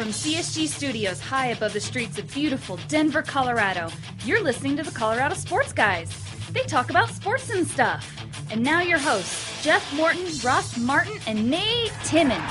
from CSG Studios high above the streets of beautiful Denver, Colorado, you're listening to the Colorado Sports Guys. They talk about sports and stuff. And now your hosts, Jeff Morton, Ross Martin, and Nate Timmons.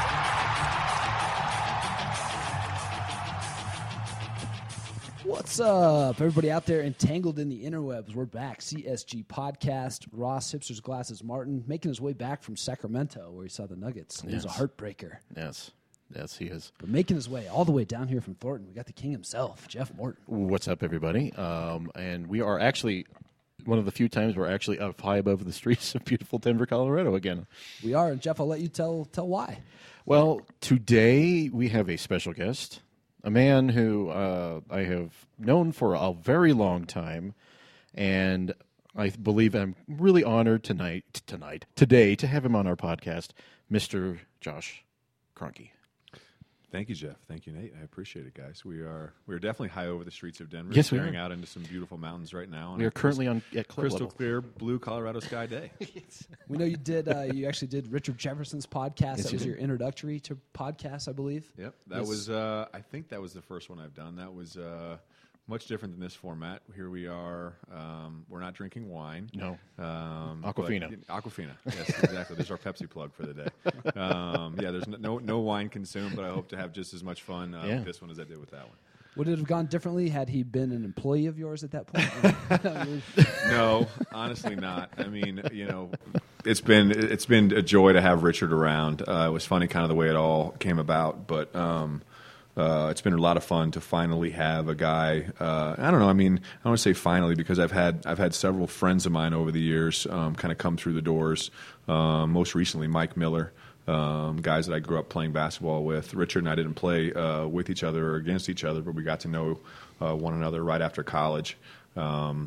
What's up, everybody out there entangled in the interwebs? We're back. CSG Podcast. Ross, Hipsters Glasses Martin, making his way back from Sacramento, where he saw the Nuggets. It was a heartbreaker. Yes, he is. But making his way all the way down here from Thornton, we got the king himself, Jeff Morton. What's up, everybody? And we are actually one of the few times we're actually up high above the streets of beautiful Denver, Colorado again. We are, and Jeff, I'll let you tell why. Well, today we have a special guest. A man who I have known for a very long time, and I believe I'm really honored today to have him on our podcast, Mr. Josh Kroenke. Thank you, Jeff. Thank you, Nate. I appreciate it, guys. We're definitely high over the streets of Denver, yes, we are. staring out into some beautiful mountains right now. We are currently at crystal level. Clear blue Colorado sky day. We know you did. You actually did Richard Jefferson's podcast. Yes, that was your introductory to podcasts, I believe. Yep, that was. I think that was the first one I've done. That was much different than this format. Here we are. We're not drinking wine. No. Aquafina. Aquafina. Yes, exactly. There's our Pepsi plug for the day. There's no wine consumed, but I hope to have just as much fun with this one as I did with that one. Would it have gone differently had he been an employee of yours at that point? No, honestly not. I mean, it's been a joy to have Richard around. It was funny kind of the way it all came about, but it's been a lot of fun to finally have a guy. I don't know. I mean, I don't want to say finally because I've had several friends of mine over the years kind of come through the doors. Most recently, Mike Miller. Guys that I grew up playing basketball with. Richard and I didn't play with each other or against each other, but we got to know one another right after college. And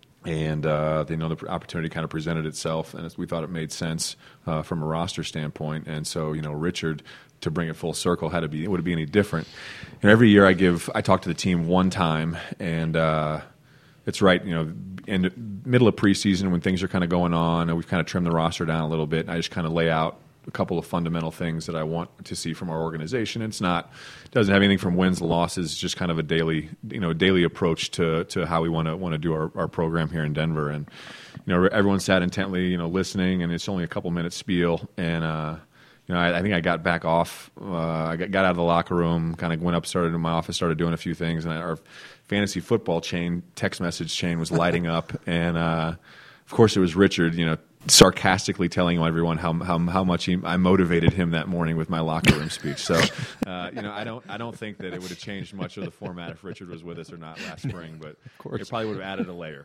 the opportunity kind of presented itself, and we thought it made sense from a roster standpoint. And so, Richard, to bring it full circle, would it be any different? And every year I talk to the team one time, and it's right, in the middle of preseason when things are kind of going on, and we've kind of trimmed the roster down a little bit. And I just kind of lay out a couple of fundamental things that I want to see from our organization. It doesn't have anything from wins and losses, just kind of a daily approach to how we want to do our program here in Denver. And everyone sat intently, listening, and it's only a couple minutes spiel. And I think I got back off. I got out of the locker room, kind of went up, started in my office, started doing a few things, and our fantasy football text message chain was lighting up, and of course it was Richard, sarcastically telling everyone how much I motivated him that morning with my locker room speech. So, I don't think that it would have changed much of the format if Richard was with us or not last spring, but it probably would have added a layer.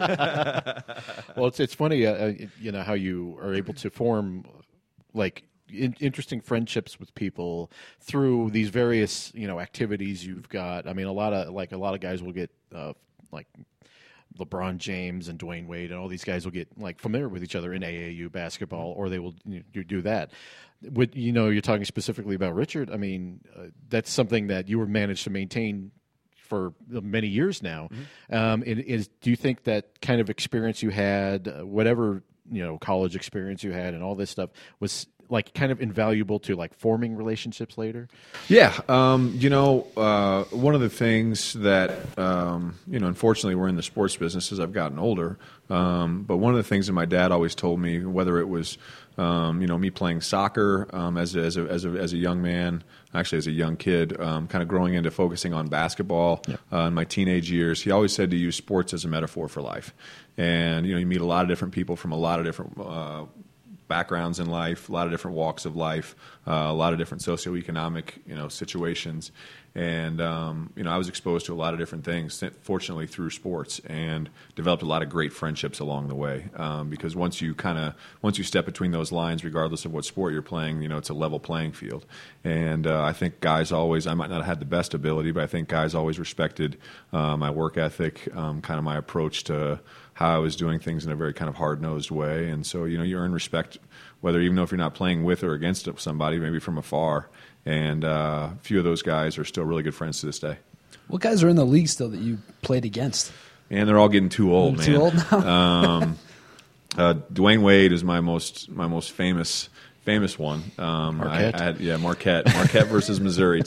Well, it's funny, how you are able to form interesting friendships with people through these various activities you've got. I mean, a lot of guys will get LeBron James and Dwayne Wade and all these guys will get familiar with each other in AAU basketball, or they will do that. You're talking specifically about Richard. I mean, that's something that you were managed to maintain for many years now. Mm-hmm. Do you think that kind of experience you had, whatever college experience you had, and all this stuff was kind of invaluable to forming relationships later? Yeah. One of the things that, unfortunately we're in the sports business as I've gotten older. But one of the things that my dad always told me, whether it was, me playing soccer as a young man, actually as a young kid, kind of growing into focusing on basketball in my teenage years, he always said to use sports as a metaphor for life. And, you meet a lot of different people from a lot of different backgrounds in life, a lot of different walks of life, a lot of different socioeconomic, situations. And, I was exposed to a lot of different things, fortunately, through sports, and developed a lot of great friendships along the way. Because once you step between those lines, regardless of what sport you're playing, it's a level playing field. And I think guys always, I might not have had the best ability, but I think guys always respected my work ethic, kind of my approach to how I was doing things in a very kind of hard-nosed way. And so, you earn respect, even though if you're not playing with or against somebody, maybe from afar. And a few of those guys are still really good friends to this day. What guys are in the league still that you played against? And they're all getting too old, man. Too old now? Dwayne Wade is my most famous famous one. Marquette? Marquette versus Missouri,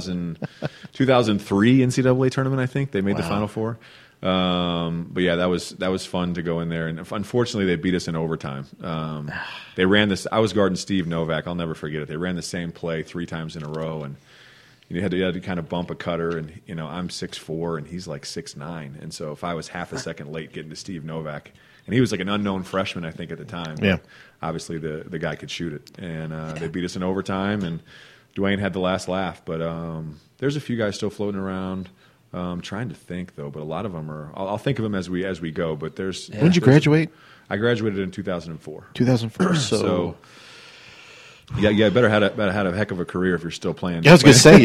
2003 NCAA tournament. I think they made the Final Four. But yeah, that was fun to go in there, and unfortunately they beat us in overtime. They ran this. I was guarding Steve Novak. I'll never forget it. They ran the same play 3 times in a row, and you had to kind of bump a cutter. And I'm 6'4", and he's like 6'9", and so if I was half a second late getting to Steve Novak, and he was like an unknown freshman, I think at the time. Yeah. Obviously the guy could shoot it, and they beat us in overtime, and Dwayne had the last laugh. But there's a few guys still floating around. Trying to think though, but a lot of them are. I'll think of them as we go. But there's. When did you graduate? I graduated in 2004. 2004. So yeah, better had a heck of a career if you're still playing. I was going to say,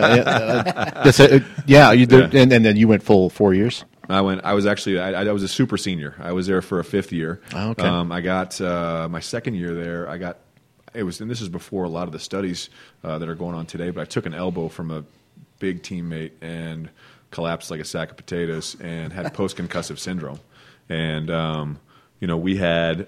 You did, and then you went full 4 years. I was a super senior. I was there for a 5th year. Oh, okay. I got my 2nd year there. and this is before a lot of the studies that are going on today. But I took an elbow from a big teammate and collapsed like a sack of potatoes and had post-concussive syndrome. And we had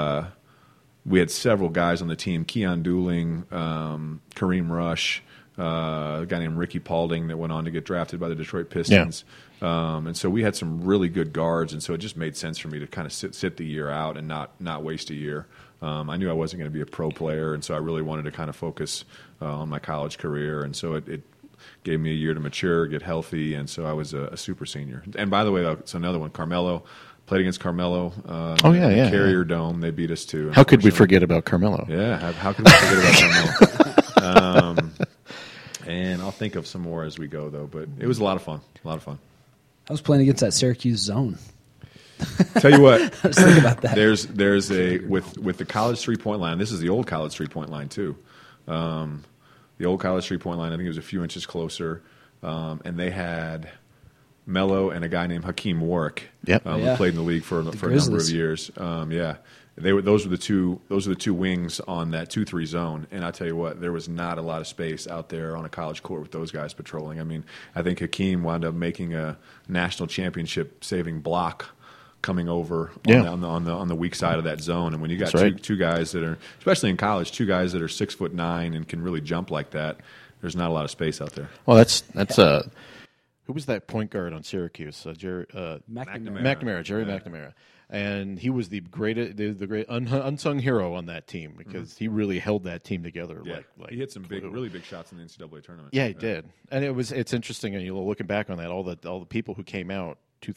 several guys on the team: Keon Dooling, Kareem Rush, a guy named Ricky Paulding that went on to get drafted by the Detroit Pistons. Yeah. And so we had some really good guards, and so it just made sense for me to kind of sit the year out and not waste a year. I knew I wasn't going to be a pro player, and so I really wanted to kind of focus on my college career, and so it gave me a year to mature, get healthy, and so I was a super senior. And by the way, it's another one. Carmelo, played against Carmelo. Carrier Dome, they beat us too. How could we forget about Carmelo? Yeah, how could we forget about Carmelo? And I'll think of some more as we go, though. But it was a lot of fun. I was playing against that Syracuse zone. Tell you what, I was thinking about that. There's with the college 3-point line. This is the old college 3-point line too. The old college 3-point line, I think it was a few inches closer, and they had Melo and a guy named Hakeem Warwick, who played in the league for a number of years. Those were the two wings on that 2-3 zone, and I tell you what, there was not a lot of space out there on a college court with those guys patrolling. I mean, I think Hakeem wound up making a national championship saving block coming over on the weak side of that zone. And when you got two guys that are, especially in college, 2 guys that are 6'9" and can really jump like that, there's not a lot of space out there. Well, that's who was that point guard on Syracuse? Jerry McNamara. And he was the great unsung hero on that team because he really held that team together. Yeah. Like he hit some really big shots in the NCAA tournament. Yeah, he did. And it's interesting. And looking back on that, all the people who came out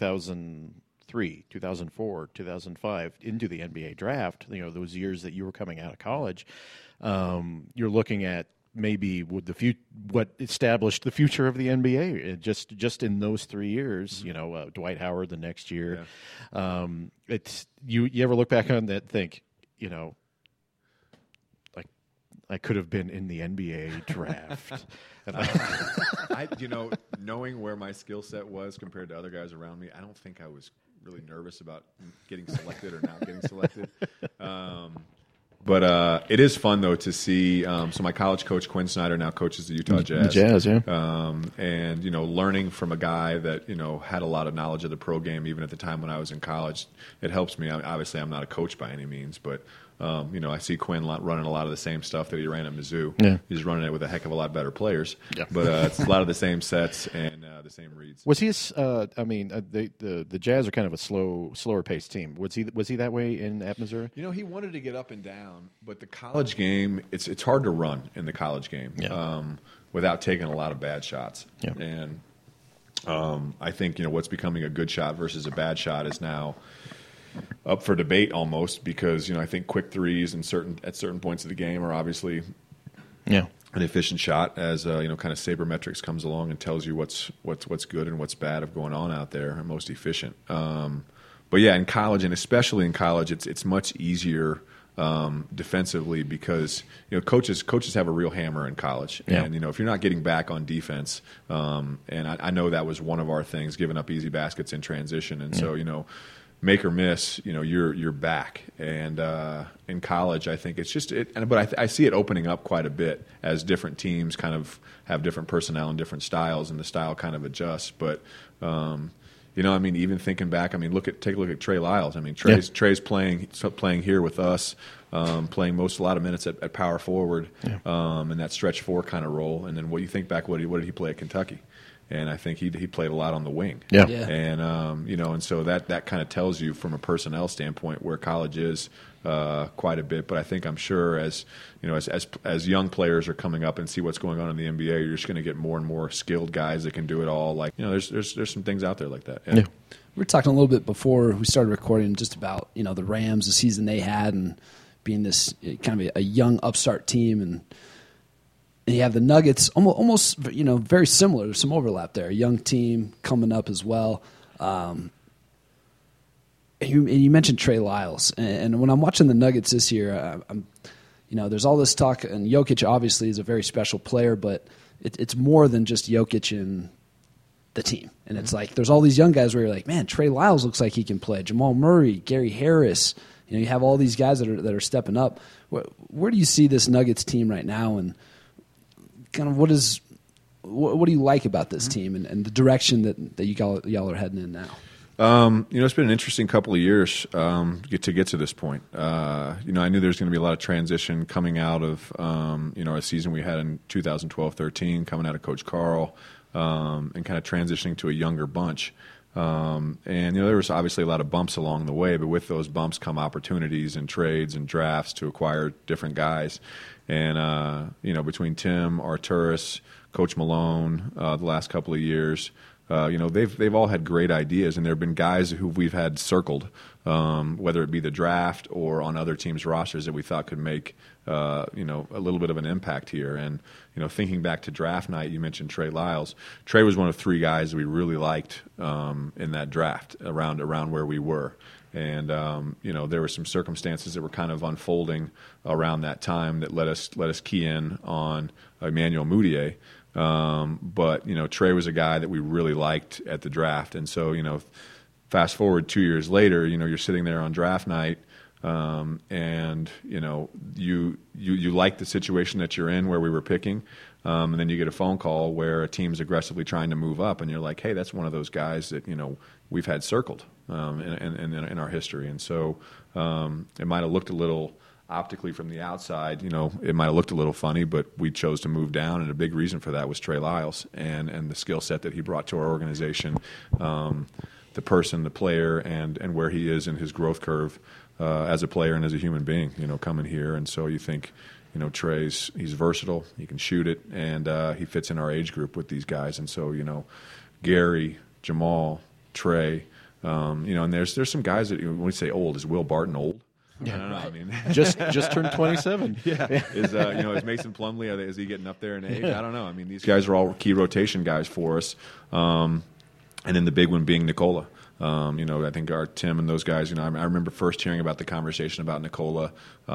2003, 2004, 2005 into the NBA draft, those years that you were coming out of college, you're looking at maybe what established the future of the NBA just in those 3 years. Dwight Howard the next year. Yeah. It's you ever look back on that and think, like I could have been in the NBA draft. Knowing where my skill set was compared to other guys around me, I don't think I was really nervous about getting selected or not getting selected. But it is fun, though, to see. So my college coach, Quinn Snyder, now coaches the Utah Jazz. The Jazz, yeah. And, learning from a guy that, had a lot of knowledge of the pro game, even at the time when I was in college, it helps me. Obviously, I'm not a coach by any means, but, I see Quinn running a lot of the same stuff that he ran at Mizzou. Yeah. He's running it with a heck of a lot better players. Yeah. But it's a lot of the same sets and the same reads. Was he? The Jazz are kind of a slower paced team. Was he that way at Missouri? He wanted to get up and down, but the college game, it's hard to run in the college game without taking a lot of bad shots. Yeah. And I think what's becoming a good shot versus a bad shot is now up for debate almost because I think quick threes at certain points of the game are obviously an efficient shot as kind of sabermetrics comes along and tells you what's good and what's bad of going on out there and most efficient. But yeah, in college and especially in college, it's much easier defensively because coaches have a real hammer in college, and if you're not getting back on defense, and I know that was one of our things, giving up easy baskets in transition, and so make or miss, you're back. And in college, I think it's just it. But I see it opening up quite a bit as different teams kind of have different personnel and different styles, and the style kind of adjusts. But I mean, even thinking back, I mean, take a look at Trey Lyles. I mean, Trey's playing here with us, playing a lot of minutes at power forward, in that stretch 4 kind of role. And then what you think back, what did he play at Kentucky? And I think he played a lot on the wing. Yeah. And and so that kind of tells you from a personnel standpoint where college is quite a bit. But I'm sure as young players are coming up and see what's going on in the NBA, you're just going to get more and more skilled guys that can do it all. Like, there's some things out there like that. Yeah. We were talking a little bit before we started recording just about the Rams, the season they had, and being this kind of a young upstart team, and you have the Nuggets, almost very similar. There's some overlap there. A young team coming up as well. And you mentioned Trey Lyles, and when I'm watching the Nuggets this year, there's all this talk, and Jokic obviously is a very special player, but it's more than just Jokic and the team. And it's like there's all these young guys where you're like, man, Trey Lyles looks like he can play. Jamal Murray, Gary Harris. You have all these guys that are stepping up. Where do you see this Nuggets team right now, and kind of what do you like about this team and the direction that y'all are heading in now? It's been an interesting couple of years to get to this point. I knew there was going to be a lot of transition coming out of a season we had in 2012-13, coming out of Coach Carl, and kind of transitioning to a younger bunch. There was obviously a lot of bumps along the way, but with those bumps come opportunities and trades and drafts to acquire different guys. And between Tim, Arturas, Coach Malone, the last couple of years, they've all had great ideas, and there have been guys who we've had circled, whether it be the draft or on other teams' rosters that we thought could make a little bit of an impact here. And thinking back to draft night, you mentioned Trey Lyles. Trey was one of 3 guys that we really liked in that draft around where we were. And there were some circumstances that were kind of unfolding around that time that let us key in on Emmanuel Mudiay. But Trey was a guy that we really liked at the draft, and so fast forward 2 years later, you're sitting there on draft night, and you like the situation that you're in where we were picking, and then you get a phone call where a team's aggressively trying to move up, and you're like, hey, that's one of those guys that we've had circled in our history, and so it might have looked a little. Optically from the outside, it might have looked a little funny, but we chose to move down, and a big reason for that was Trey Lyles and the skill set that he brought to our organization, the person, the player, and where he is in his growth curve as a player and as a human being, coming here. And so you think, he's versatile, he can shoot it, and he fits in our age group with these guys. And so, Gary, Jamal, Trey, and there's some guys that, when we say old, is Will Barton old? Yeah, I don't know. I mean, just turned 27. Yeah, is Mason Plumlee? Is he getting up there in age? I don't know. I mean, these guys are all key rotation guys for us, and then the big one being Nikola. I think our Tim and those guys. I remember first hearing about the conversation about Nikola,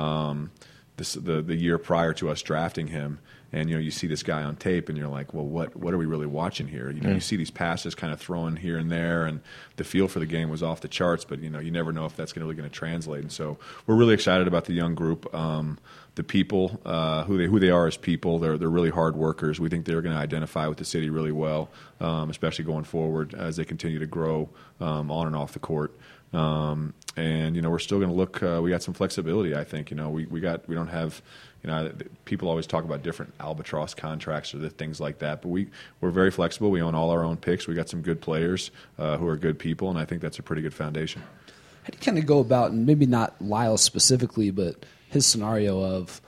the year prior to us drafting him. And you see this guy on tape, and you're like, well, what are we really watching here? You see these passes kind of thrown here and there, and the feel for the game was off the charts. But you never know if that's really going to translate. And so we're really excited about the young group, the people, who they are as people. They're really hard workers. We think they're going to identify with the city really well, especially going forward as they continue to grow on and off the court. And we're still going to look. We got some flexibility. I think we don't have. People always talk about different albatross contracts or things like that, but we're very flexible. We own all our own picks. We got some good players who are good people, and I think that's a pretty good foundation. How do you kind of go about, and maybe not Lyles specifically, but his scenario of,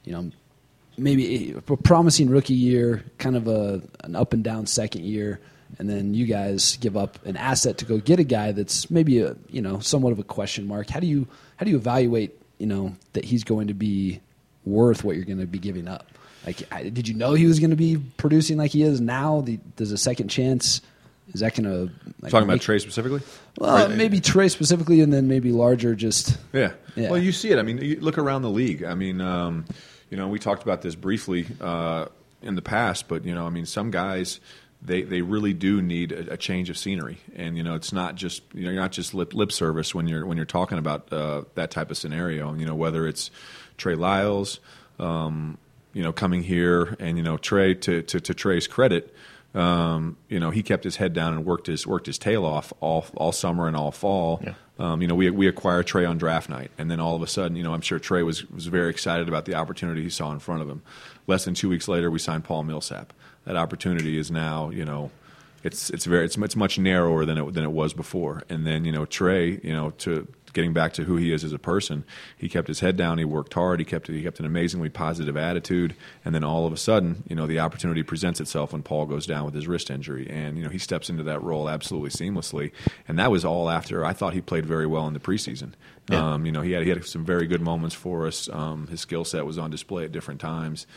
maybe a promising rookie year, kind of an up and down second year, and then you guys give up an asset to go get a guy that's maybe somewhat of a question mark. How do you evaluate that he's going to be worth what you're going to be giving up? Like, did you know he was going to be producing like he is now? There's a second chance. Is that going to talking about Trey specifically? Well, maybe Trey specifically, and then maybe larger. Just yeah. Well, you see it. I mean, you look around the league. I mean, we talked about this briefly in the past, but some guys. They really do need a change of scenery, and it's not just you're not just lip service when you're talking about that type of scenario. Whether it's Trey Lyles, coming here, and Trey to Trey's credit, he kept his head down and worked his tail off all summer and all fall. Yeah. We acquired Trey on draft night, and then all of a sudden, I'm sure Trey was very excited about the opportunity he saw in front of him. Less than 2 weeks later, we signed Paul Millsap. That opportunity is now, it's much narrower than it was before. And then, Trey, to getting back to who he is as a person, he kept his head down. He worked hard. He kept an amazingly positive attitude. And then all of a sudden, the opportunity presents itself when Paul goes down with his wrist injury, and he steps into that role absolutely seamlessly. And that was all after I thought he played very well in the preseason. Yeah. He had some very good moments for us. His skill set was on display at different times,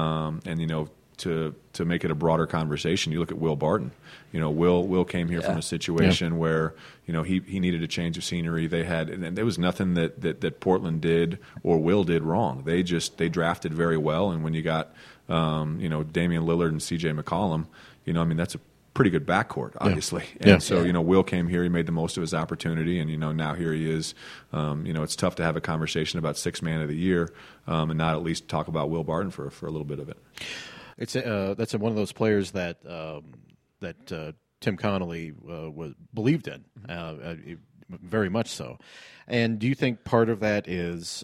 To make it a broader conversation, you look at Will Barton. Will came here from a situation where he needed a change of scenery. And there was nothing that Portland did or Will did wrong. They drafted very well, and when you got Damian Lillard and C.J. McCollum, that's a pretty good backcourt, obviously. Yeah. And so Will came here. He made the most of his opportunity, and now here he is. It's tough to have a conversation about Sixth Man of the Year and not at least talk about Will Barton for a little bit of it. It's that's one of those players that Tim Connolly believed in, very much so. And do you think part of that is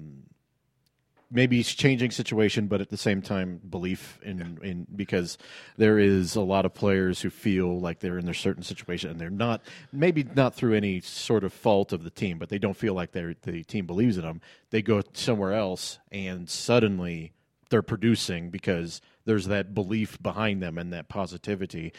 maybe changing situation, but at the same time belief in because there is a lot of players who feel like they're in their certain situation and they're not, maybe not through any sort of fault of the team, but they don't feel like the team believes in them. They go somewhere else and suddenly they're producing because there's that belief behind them and that positivity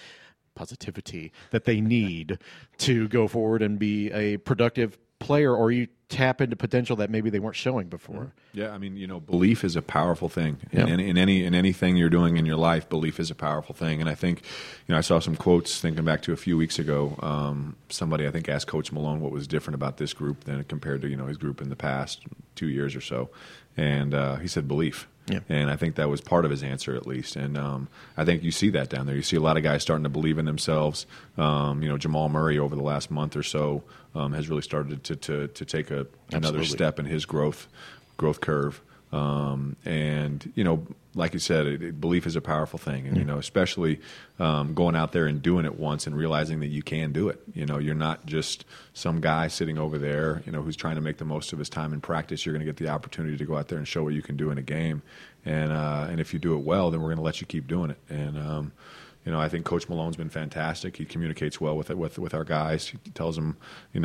that they need to go forward and be a productive player, or you tap into potential that maybe they weren't showing before. Yeah, belief is a powerful thing. Yeah. In anything you're doing in your life, belief is a powerful thing. And I think, I saw some quotes thinking back to a few weeks ago. Somebody, I think, asked Coach Malone what was different about this group than compared to, his group in the past 2 years or so. And he said belief. Yeah. And I think that was part of his answer, at least. And I think you see that down there. You see a lot of guys starting to believe in themselves. Jamal Murray over the last month or so has really started to take another step in his growth curve. And like you said, belief is a powerful thing, and especially going out there and doing it once and realizing that you can do it. You're not just some guy sitting over there, who's trying to make the most of his time in practice. You're going to get the opportunity to go out there and show what you can do in a game, and if you do it well, then we're going to let you keep doing it. And I think Coach Malone's been fantastic. He communicates well with our guys. He tells them,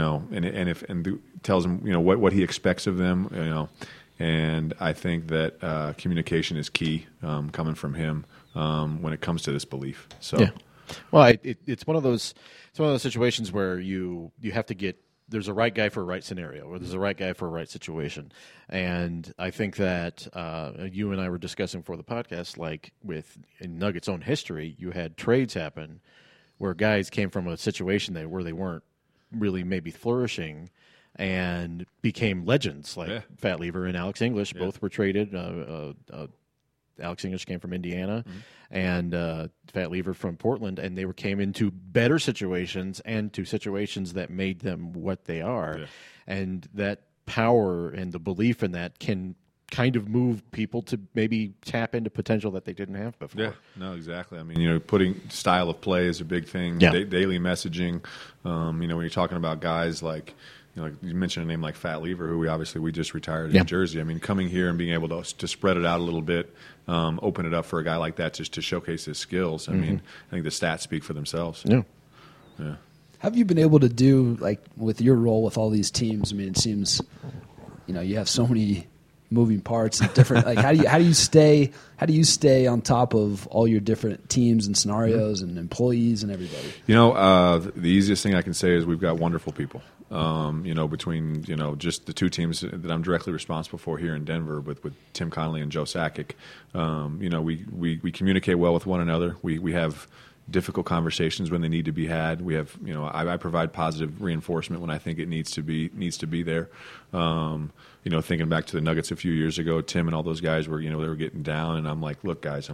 tells them what he expects of them. And I think that communication is key coming from him when it comes to this belief. So, yeah. Well, it's one of those situations where you have to get, there's a right guy for a right scenario, or there's a right guy for a right situation. And I think that you and I were discussing for the podcast, like in Nuggets' own history, you had trades happen where guys came from a situation where they weren't really maybe flourishing and became legends, like Fat Lever and Alex English. Both were traded. Alex English came from Indiana, and Fat Lever from Portland, and they came into better situations and to situations that made them what they are. Yeah. And that power and the belief in that can kind of move people to maybe tap into potential that they didn't have before. Yeah, no, exactly. Putting style of play is a big thing. Yeah. Daily messaging. When you're talking about guys like, you mentioned a name like Fat Lever, who we just retired in Jersey. Coming here and being able to spread it out a little bit, open it up for a guy like that just to showcase his skills. I think the stats speak for themselves. Yeah. Yeah. Have you been able to do, like, with your role with all these teams? It seems, you have so many moving parts and different. Like, how do you stay on top of all your different teams and scenarios and employees and everybody? The easiest thing I can say is we've got wonderful people. Between just the two teams that I'm directly responsible for here in Denver, with Tim Connolly and Joe Sakic. We communicate well with one another. We have difficult conversations when they need to be had. We have, I provide positive reinforcement when I think it needs to be there. Thinking back to the Nuggets a few years ago, Tim and all those guys were, they were getting down, and I'm like, look, guys,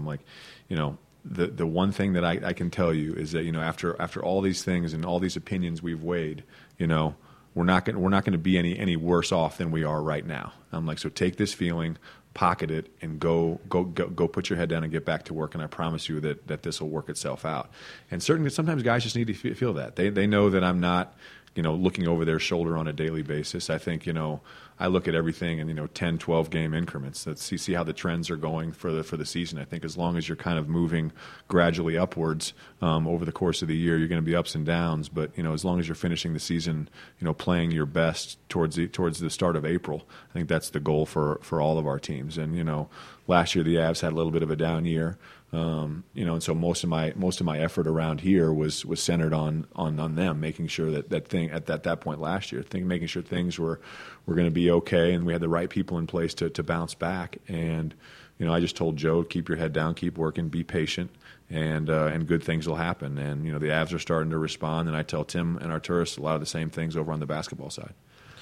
the one thing that I can tell you is that, after all these things and all these opinions we've weighed, we're not going to be any worse off than we are right now. I'm like, so take this feeling, pocket it, and go put your head down and get back to work. And I promise you that this will work itself out. And certainly, sometimes guys just need to feel that they know that I'm not, looking over their shoulder on a daily basis. I think, I look at everything in 10, 12 game increments. Let's see how the trends are going for the season. I think as long as you're kind of moving gradually upwards over the course of the year, you're going to be ups and downs. But as long as you're finishing the season, playing your best towards the start of April, I think that's the goal for all of our teams. And last year the Avs had a little bit of a down year. And so most of my effort around here was centered on them, making sure that thing at that point last year, making sure things were going to be okay, and we had the right people in place to bounce back. And I just told Joe, keep your head down, keep working, be patient, and good things will happen. And the Avs are starting to respond, and I tell Tim and Arturas a lot of the same things over on the basketball side.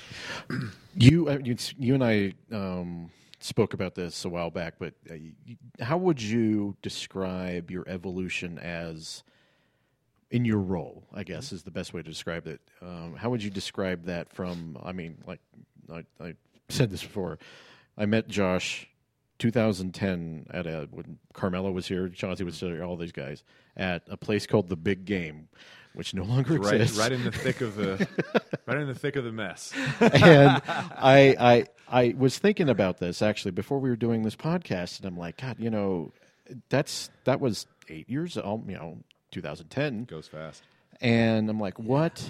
You and I spoke about this a while back, but how would you describe your evolution as in your role, I guess, is the best way to describe it. How would you describe that from, like I said this before, I met Josh 2010 when Carmelo was here, Chauncey was here, all these guys, at a place called The Big Game, which no longer exists. Right in the thick of the mess. And I was thinking about this actually before we were doing this podcast, and I'm like, God, that was 8 years, 2010 goes fast. And I'm like, what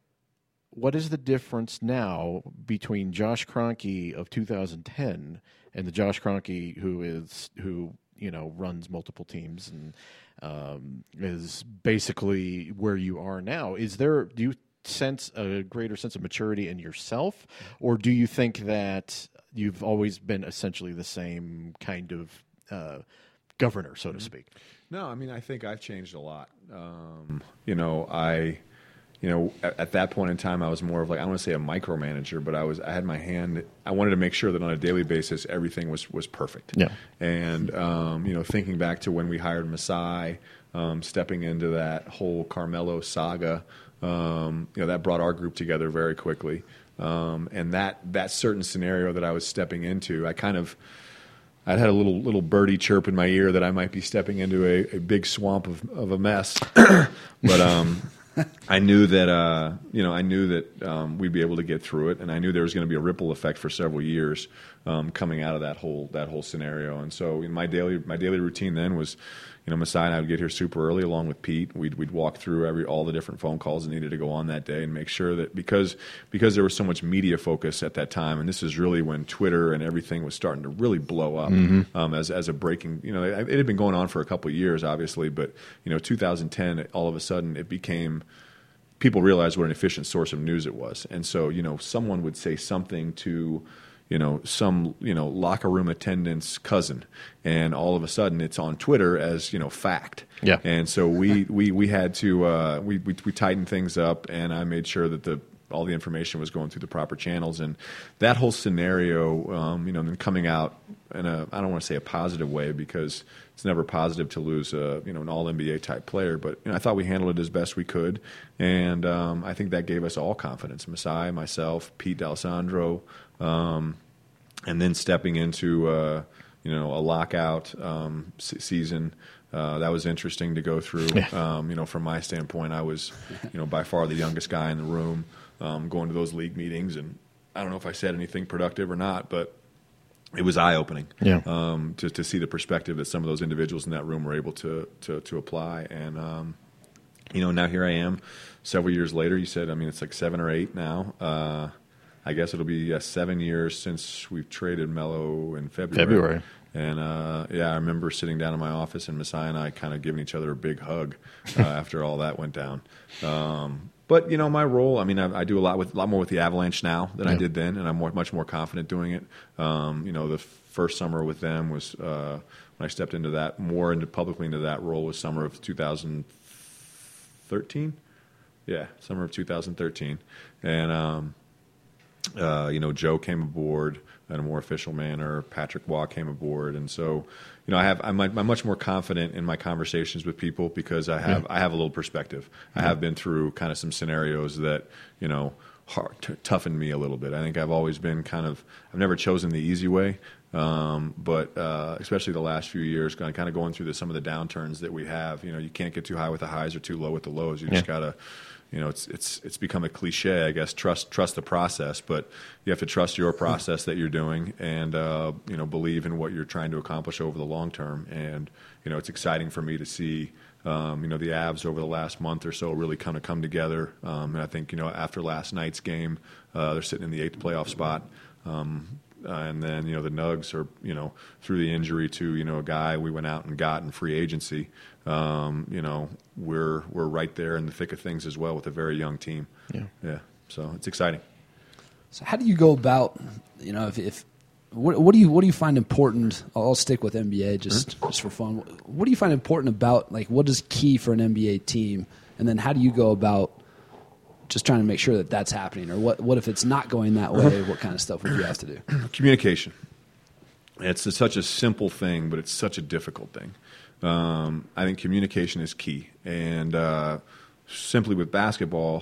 is the difference now between Josh Kroenke of 2010 and the Josh Kroenke who runs multiple teams and is basically where you are now? Do you sense a greater sense of maturity in yourself, or do you think that you've always been essentially the same kind of governor, so to speak? No, I think I've changed a lot. At that point in time, I was more of like, I don't want to say a micromanager, but I had my hand. I wanted to make sure that on a daily basis everything was perfect. Yeah. And thinking back to when we hired Masai, stepping into that whole Carmelo saga, that brought our group together very quickly. And that certain scenario that I was stepping into, I'd had a little birdie chirp in my ear that I might be stepping into a big swamp of a mess. But I knew that we'd be able to get through it, and I knew there was going to be a ripple effect for several years coming out of that whole scenario. And so my daily routine then was, Masai and I would get here super early along with Pete. We'd walk through all the different phone calls that needed to go on that day and make sure that because there was so much media focus at that time, and this is really when Twitter and everything was starting to really blow up as a breaking. It had been going on for a couple of years, obviously, but 2010, all of a sudden it became. People realized what an efficient source of news it was, and so someone would say something to. Some locker room attendant's cousin, and all of a sudden it's on Twitter as fact. Yeah. And so we had to we tightened things up, and I made sure that all the information was going through the proper channels, and that whole scenario, then coming out in I don't want to say a positive way because it's never positive to lose an all NBA type player, but I thought we handled it as best we could, and I think that gave us all confidence. Masai, myself, Pete D'Alessandro. And then stepping into a lockout season, that was interesting to go through. Yeah. From my standpoint, I was by far the youngest guy in the room, going to those league meetings, and I don't know if I said anything productive or not, but it was eye opening. Yeah. To see the perspective that some of those individuals in that room were able to apply, and now here I am, several years later. You said, it's like 7 or 8 now. I guess it'll be 7 years since we've traded Melo in February. And, I remember sitting down in my office and Masai and I kind of giving each other a big hug after all that went down. But, my role, I do a lot more with the Avalanche now than I did then, and I'm much more confident doing it. The first summer with them was when I stepped into that, publicly into that role was summer of 2013. Yeah, summer of 2013. And, Joe came aboard in a more official manner. Patrick Waugh came aboard, and so I'm much more confident in my conversations with people because I have a little perspective. I have been through kind of some scenarios that toughened me a little bit. I think I've always been I've never chosen the easy way, but especially the last few years, kind of going through some of the downturns that we have. You can't get too high with the highs or too low with the lows. You just gotta. It's become a cliche, I guess. Trust the process, but you have to trust your process that you're doing, and believe in what you're trying to accomplish over the long term. And it's exciting for me to see the Avs over the last month or so really kind of come together. And I think after last night's game, they're sitting in the 8th playoff spot. And then the Nugs are through the injury to a guy we went out and got in free agency. We're right there in the thick of things as well with a very young team. Yeah. So it's exciting. So how do you go about what do you find important? I'll stick with NBA just for fun. What do you find important about what is key for an NBA team, and then how do you go about just trying to make sure that that's happening, or what if it's not going that way? What kind of stuff would you have to do? Communication. It's such a simple thing, but it's such a difficult thing. I think communication is key, and simply with basketball,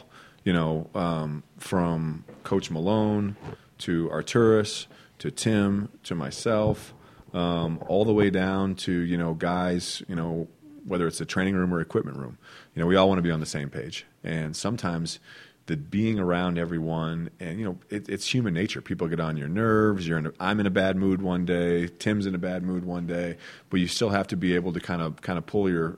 from Coach Malone to Arturas to Tim to myself, all the way down to guys, whether it's the training room or equipment room, we all want to be on the same page, and sometimes the being around everyone, and it's human nature. People get on your nerves. I'm in a bad mood one day. Tim's in a bad mood one day. But you still have to be able to kind of pull your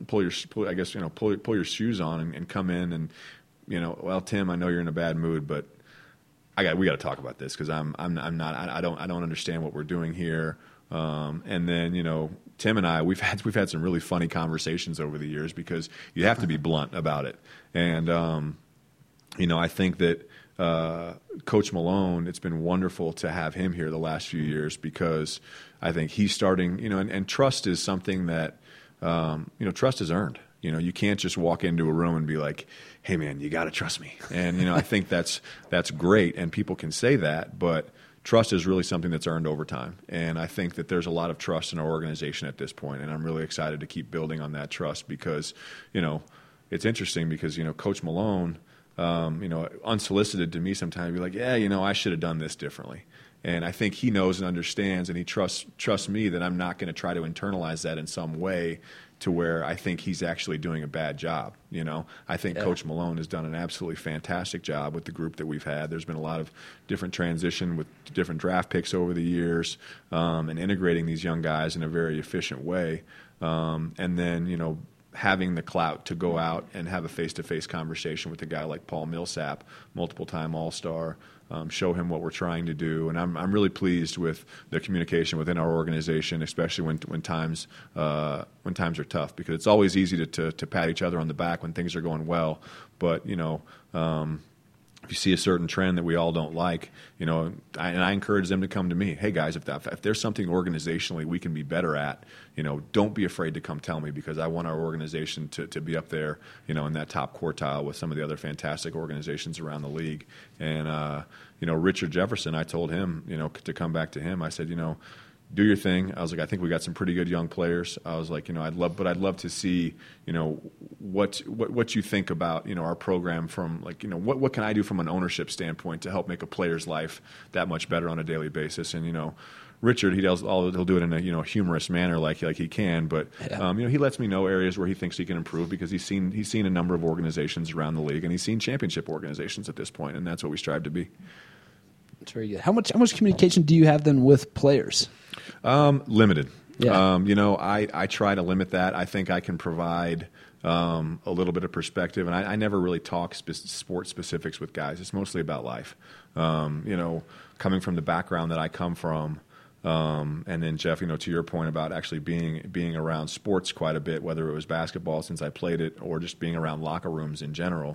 shoes on and come in and well, Tim, I know you're in a bad mood, but we got to talk about this because I don't understand what we're doing here. And then Tim and I we've had some really funny conversations over the years because you have to be blunt about it. And I think that Coach Malone, it's been wonderful to have him here the last few years because I think he's starting, and trust is something that, trust is earned. You can't just walk into a room and be like, hey, man, you got to trust me. And, I think that's great, and people can say that, but trust is really something that's earned over time. And I think that there's a lot of trust in our organization at this point, and I'm really excited to keep building on that trust because, it's interesting because, Coach Malone – unsolicited to me sometimes be like, I should have done this differently. And I think he knows and understands, and he trusts me that I'm not going to try to internalize that in some way to where I think he's actually doing a bad job. I think Coach Malone has done an absolutely fantastic job with the group that we've had. There's been a lot of different transition with different draft picks over the years, and integrating these young guys in a very efficient way. And then, having the clout to go out and have a face-to-face conversation with a guy like Paul Millsap, multiple-time All-Star, show him what we're trying to do. And I'm really pleased with the communication within our organization, especially when times are tough, because it's always easy to pat each other on the back when things are going well. But, if you see a certain trend that we all don't like, I encourage them to come to me. Hey, guys, if there's something organizationally we can be better at, don't be afraid to come tell me because I want our organization to be up there, in that top quartile with some of the other fantastic organizations around the league. And, Richard Jefferson, I told him, to come back to him. I said, do your thing. I was like, I think we got some pretty good young players. I was like, I'd love to see, what you think about, our program from what can I do from an ownership standpoint to help make a player's life that much better on a daily basis. And, Richard, he'll do it in a humorous manner like he can, but he lets me know areas where he thinks he can improve because he's seen a number of organizations around the league and he's seen championship organizations at this point, and that's what we strive to be. That's very good. How much communication do you have then with players? Limited. Yeah. I try to limit that. I think I can provide a little bit of perspective, and I never really talk sports specifics with guys. It's mostly about life. Coming from the background that I come from, and then Jeff, to your point about actually being around sports quite a bit, whether it was basketball since I played it or just being around locker rooms in general.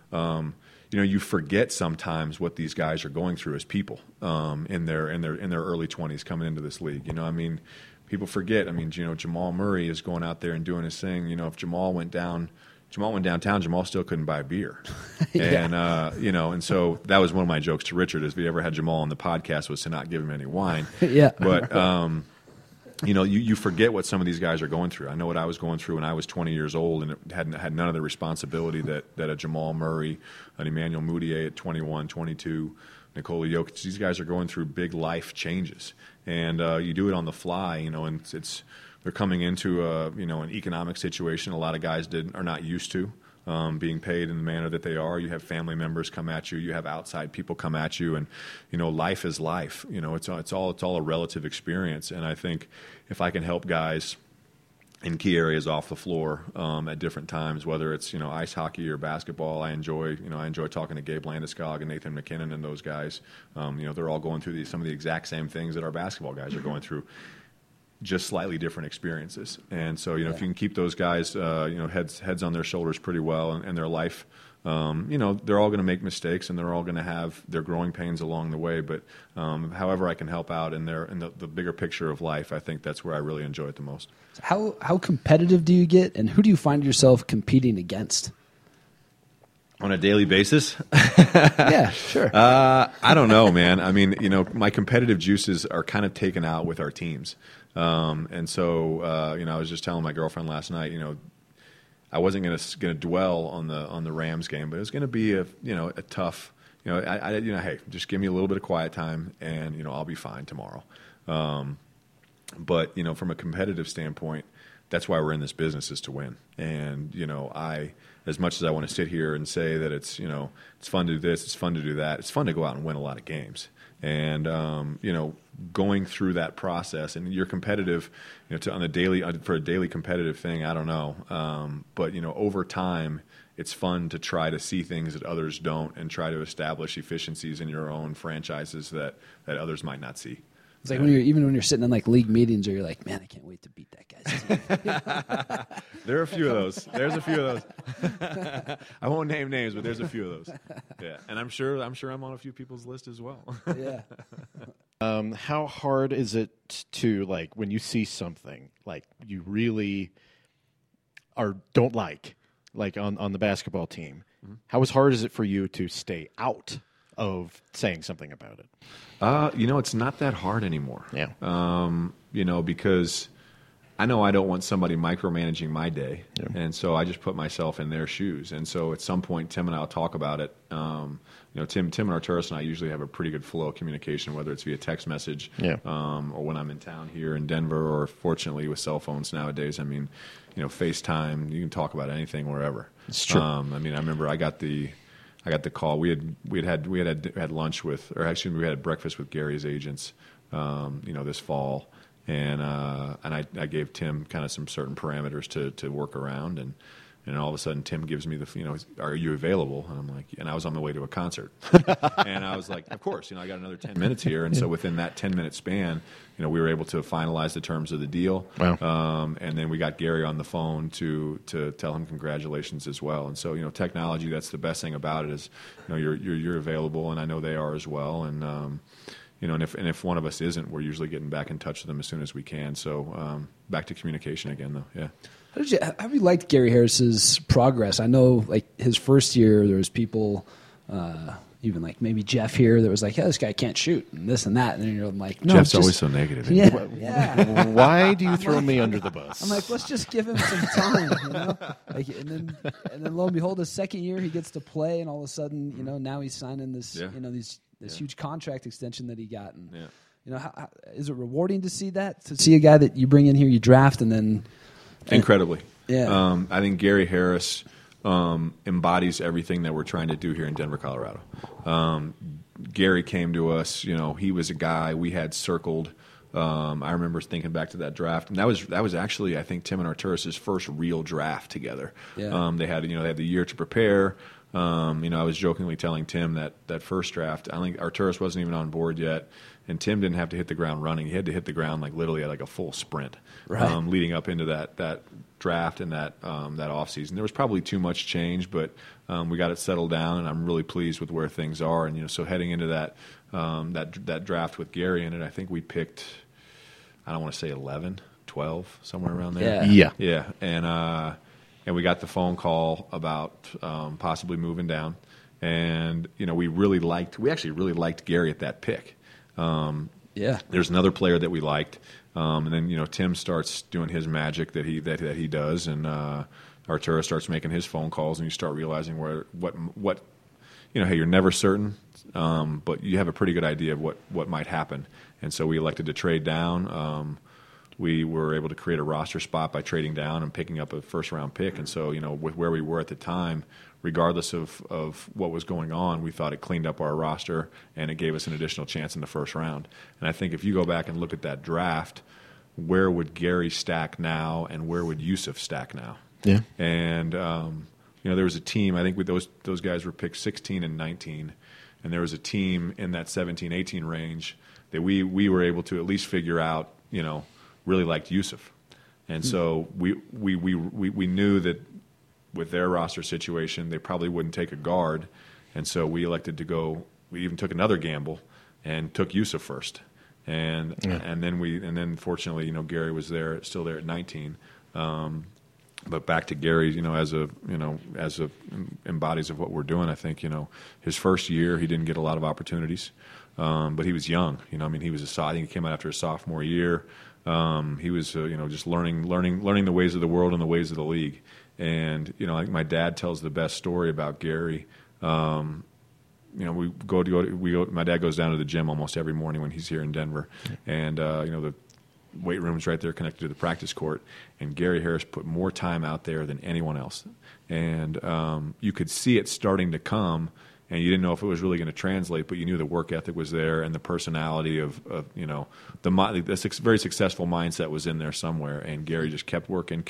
You forget sometimes what these guys are going through as people in their early 20s coming into this league. People forget. Jamal Murray is going out there and doing his thing. If Jamal went downtown, Jamal still couldn't buy beer. Yeah. And and so that was one of my jokes to Richard is if we ever had Jamal on the podcast was to not give him any wine. Yeah. But you forget what some of these guys are going through. I know what I was going through when I was 20 years old and had none of the responsibility that a Jamal Murray, an Emmanuel Mudiay at 21, 22, Nikola Jokic. These guys are going through big life changes, and you do it on the fly. And they're coming into an economic situation a lot of guys are not used to. Being paid in the manner that they are. You have family members come at you. You have outside people come at you, and life is life. It's all a relative experience. And I think if I can help guys in key areas off the floor at different times, whether it's ice hockey or basketball, I enjoy talking to Gabe Landeskog and Nathan McKinnon and those guys. They're all going through some of the exact same things that our basketball guys are going through. Just slightly different experiences, and so if you can keep those guys, heads on their shoulders pretty well in their life, they're all going to make mistakes and they're all going to have their growing pains along the way. But however I can help out in the bigger picture of life, I think that's where I really enjoy it the most. How competitive do you get, and who do you find yourself competing against? On a daily basis? Yeah, sure. I don't know, man. I mean, my competitive juices are kind of taken out with our teams. And so, I was just telling my girlfriend last night, I wasn't going to dwell on the Rams game, but it was going to be a tough, hey, just give me a little bit of quiet time and, I'll be fine tomorrow. But, from a competitive standpoint, that's why we're in this business, is to win. And, as much as I want to sit here and say that it's fun to do this, it's fun to do that, it's fun to go out and win a lot of games. And, going through that process, and you're competitive, on a daily, for a daily competitive thing, I don't know. But, over time, it's fun to try to see things that others don't and try to establish efficiencies in your own franchises that others might not see. It's like when you're sitting in like league meetings, or you're like, man, I can't wait to beat that guy's team. There are a few of those. There's a few of those. I won't name names, but there's a few of those. Yeah, and I'm sure I'm on a few people's list as well. Yeah. How hard is it to, like, when you see something like you really don't like on the basketball team? Mm-hmm. How hard is it for you to stay out of saying something about it? It's not that hard anymore. Yeah. Because I know I don't want somebody micromanaging my day. Yeah. And so I just put myself in their shoes. And so at some point, Tim and I will talk about it. Tim and Arturas and I usually have a pretty good flow of communication, whether it's via text message, or when I'm in town here in Denver, or fortunately with cell phones nowadays, I mean, FaceTime, you can talk about anything wherever. It's true. I remember I got the call. We had lunch with, or actually we had breakfast with Gary's agents, this fall, and I gave Tim kind of some certain parameters to work around, and all of a sudden Tim gives me are you available? And I'm like, and I was on my way to a concert, and I was like, of course, I got another 10 minutes here, and so within that 10-minute span, we were able to finalize the terms of the deal. Wow. And then we got Gary on the phone to tell him congratulations as well. And so, technology, that's the best thing about it is, you're available, and I know they are as well. And, and if one of us isn't, we're usually getting back in touch with them as soon as we can. So back to communication again, though. Yeah. How have you liked Gary Harris's progress? I know, like, his first year, there was people, even like maybe Jeff here, that was like, yeah, this guy can't shoot, and this and that. And then you're like, no, Jeff's always so negative. Yeah. Why do you throw me under the bus? I'm like, let's just give him some time, and then lo and behold, his second year, he gets to play, and all of a sudden, now he's signing this, this huge contract extension that he got. And, how, is it rewarding to see that? To see a guy that you bring in here, you draft, and then... Incredibly. Yeah. I think Gary Harris embodies everything that we're trying to do here in Denver, Colorado. Gary came to us, he was a guy we had circled. I remember thinking back to that draft, and that was actually, I think, Tim and Arturas' first real draft together. Yeah. They had the year to prepare. I was jokingly telling Tim that first draft, I think Arturas wasn't even on board yet, and Tim didn't have to hit the ground running. He had to hit the ground literally at a full sprint, right. Leading up into that draft and that offseason. There was probably too much change, but we got it settled down, and I'm really pleased with where things are. And so heading into that draft with Gary in it, I think we picked, I don't want to say 11, 12, somewhere around there. Yeah. And we got the phone call about possibly moving down, and we actually really liked Gary at that pick. Yeah. There's another player that we liked, and then Tim starts doing his magic that he does, and Arturo starts making his phone calls, and you start realizing what hey, you're never certain, but you have a pretty good idea of what might happen. And so we elected to trade down. We were able to create a roster spot by trading down and picking up a first-round pick. And so, with where we were at the time, regardless of what was going on, we thought it cleaned up our roster and it gave us an additional chance in the first round. And I think if you go back and look at that draft, where would Gary stack now and where would Yusuf stack now? Yeah. And, there was a team, I think those guys were picked 16 and 19, and there was a team in that 17, 18 range that we were able to at least figure out, really liked Yusuf. And so we knew that with their roster situation, they probably wouldn't take a guard. And so we elected to go, we even took another gamble and took Yusuf first. And then fortunately, Gary was still there at 19. But back to Gary, as embodies of what we're doing, I think, his first year, he didn't get a lot of opportunities. But he was young, I think he came out after his sophomore year. He was, just learning the ways of the world and the ways of the league. And, I think my dad tells the best story about Gary. My dad goes down to the gym almost every morning when he's here in Denver. And, the weight room's right there connected to the practice court. And Gary Harris put more time out there than anyone else. And you could see it starting to come. And you didn't know if it was really going to translate, but you knew the work ethic was there and the personality of the very successful mindset was in there somewhere. And Gary just kept working.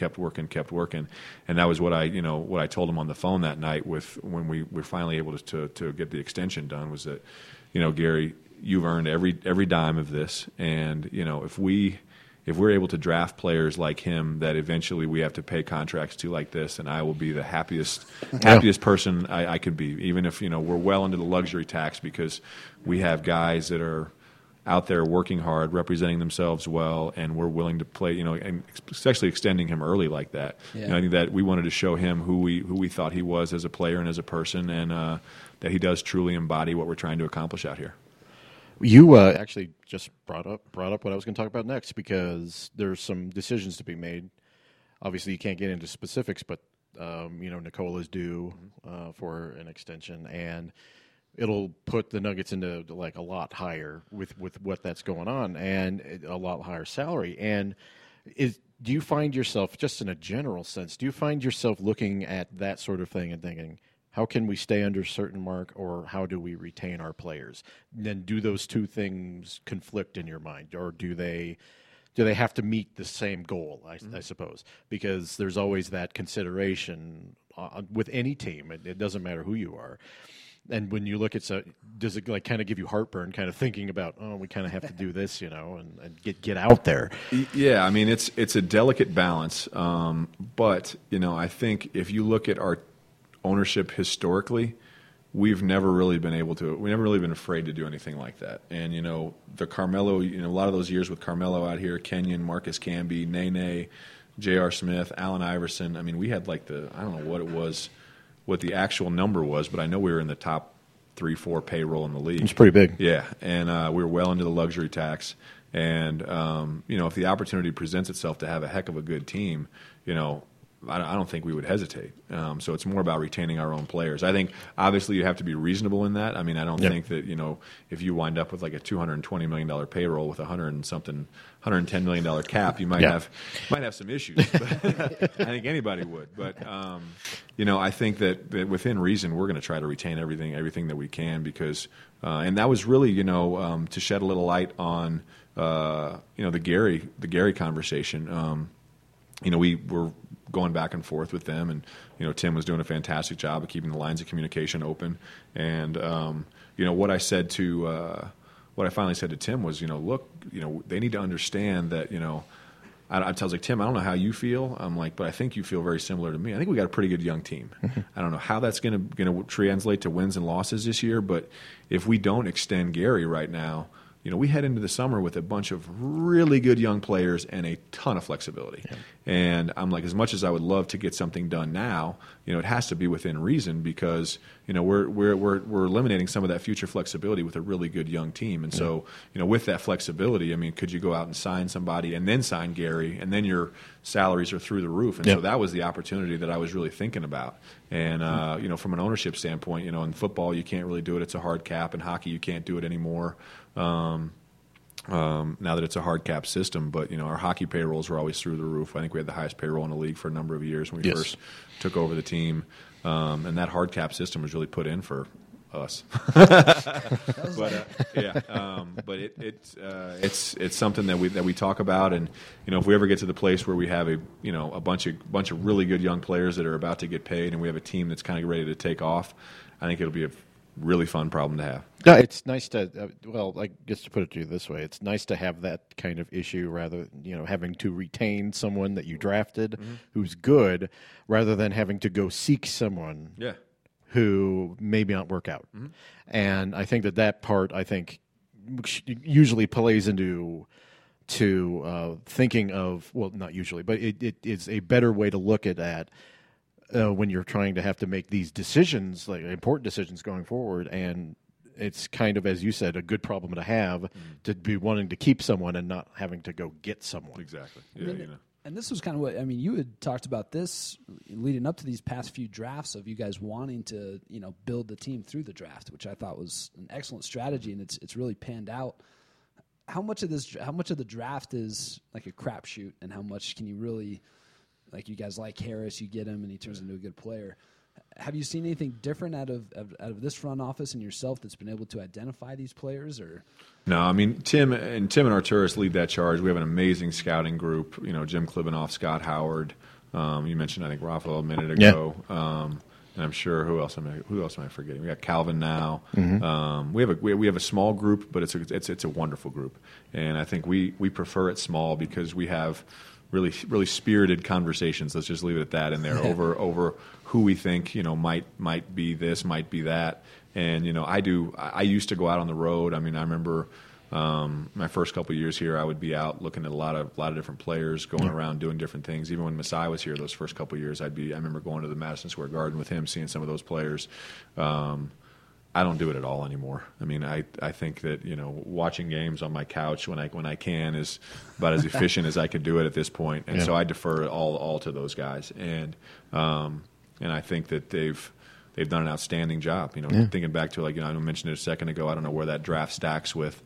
And that was what I told him on the phone that night when we were finally able to get the extension done was that, Gary, you've earned every dime of this. And, if we're able to draft players like him that eventually we have to pay contracts to like this, and I will be the happiest person I could be, even if, we're well into the luxury tax because we have guys that are out there working hard, representing themselves well, and we're willing to play, and especially extending him early like that. Yeah. I think that we wanted to show him who we thought he was as a player and as a person, and that he does truly embody what we're trying to accomplish out here. You actually just brought up what I was going to talk about next because there's some decisions to be made. Obviously, you can't get into specifics, but Nicola's due for an extension, and it'll put the Nuggets into like a lot higher with what that's going on and a lot higher salary. And do you find yourself, just in a general sense, looking at that sort of thing and thinking, how can we stay under a certain mark, or how do we retain our players? And then do those two things conflict in your mind, or do they have to meet the same goal, I suppose? Because there's always that consideration with any team. It doesn't matter who you are. And when you look at does it like kind of give you heartburn, kind of thinking about, we kind of have to do this, and get out there? Yeah, I mean, it's a delicate balance. But, I think if you look at our ownership historically, we've never really been afraid to do anything like that. And, the Carmelo, a lot of those years with Carmelo out here, Kenyon, Marcus Camby, Nene, J.R. Smith, Allen Iverson, I mean, we had like I don't know what it was, what the actual number was, but I know we were in the top 3-4 payroll in the league. It's pretty big. Yeah, and we were well into the luxury tax. And, if the opportunity presents itself to have a heck of a good team, I don't think we would hesitate. So it's more about retaining our own players. I think obviously you have to be reasonable in that. I mean, I don't think that if you wind up with like a $220 million payroll with $110 million cap, you might have some issues. But I think anybody would. But I think that within reason, we're going to try to retain everything that we can because and that was really to shed a little light on the Gary conversation. We were going back and forth with them, and Tim was doing a fantastic job of keeping the lines of communication open. And what I finally said to Tim was, look, they need to understand that I was like, Tim, I don't know how you feel. I'm like, but I think you feel very similar to me. I think we got a pretty good young team. I don't know how that's going to translate to wins and losses this year, but if we don't extend Gary right now, we head into the summer with a bunch of really good young players and a ton of flexibility. Yeah. And I'm like, as much as I would love to get something done now, it has to be within reason because we're eliminating some of that future flexibility with a really good young team. And so with that flexibility, I mean, could you go out and sign somebody and then sign Gary, and then your salaries are through the roof? And so that was the opportunity that I was really thinking about. And from an ownership standpoint, in football you can't really do it; it's a hard cap. In hockey, you can't do it anymore. Now that it's a hard cap system, but our hockey payrolls were always through the roof. I think we had the highest payroll in the league for a number of years when we first took over the team, and that hard cap system was really put in for us. But it's something that we talk about, and if we ever get to the place where we have a bunch of really good young players that are about to get paid, and we have a team that's kind of ready to take off, I think it'll be a really fun problem to have. Yeah, it's nice to I guess to put it to you this way, it's nice to have that kind of issue rather having to retain someone that you drafted who's good rather than having to go seek someone who maybe not work out. And I think that part usually plays into thinking of, well, not usually, but it is a better way to look at that. When you're trying to have to make these decisions, like important decisions going forward, and it's kind of, as you said, a good problem to have to be wanting to keep someone and not having to go get someone. Exactly. And this was kind of what you had talked about this leading up to these past few drafts of you guys wanting to build the team through the draft, which I thought was an excellent strategy, and it's really panned out. How much of the draft is like a crapshoot, and how much can you really? Like you guys like Harris, you get him, and he turns into a good player. Have you seen anything different out of this front office and yourself that's been able to identify these players? Or no, I mean Tim and Arturas lead that charge. We have an amazing scouting group. Jim Klibanoff, Scott Howard. You mentioned I think Rafael a minute ago. And I'm sure who else am I forgetting? We got Calvin now. We have a small group, but it's a wonderful group, and I think we prefer it small because we have really spirited conversations. Let's just leave it at that. And they're over who we think might be this, might be that. And I used to go out on the road. I mean, I remember my first couple of years here, I would be out looking at a lot of different players, going around doing different things. Even when Masai was here, those first couple of years, I remember going to the Madison Square Garden with him, seeing some of those players. I don't do it at all anymore. I mean, I think that watching games on my couch when I can is about as efficient as I could do it at this point, and so I defer it all to those guys, and I think that they've done an outstanding job. Thinking back to I mentioned it a second ago. I don't know where that draft stacks with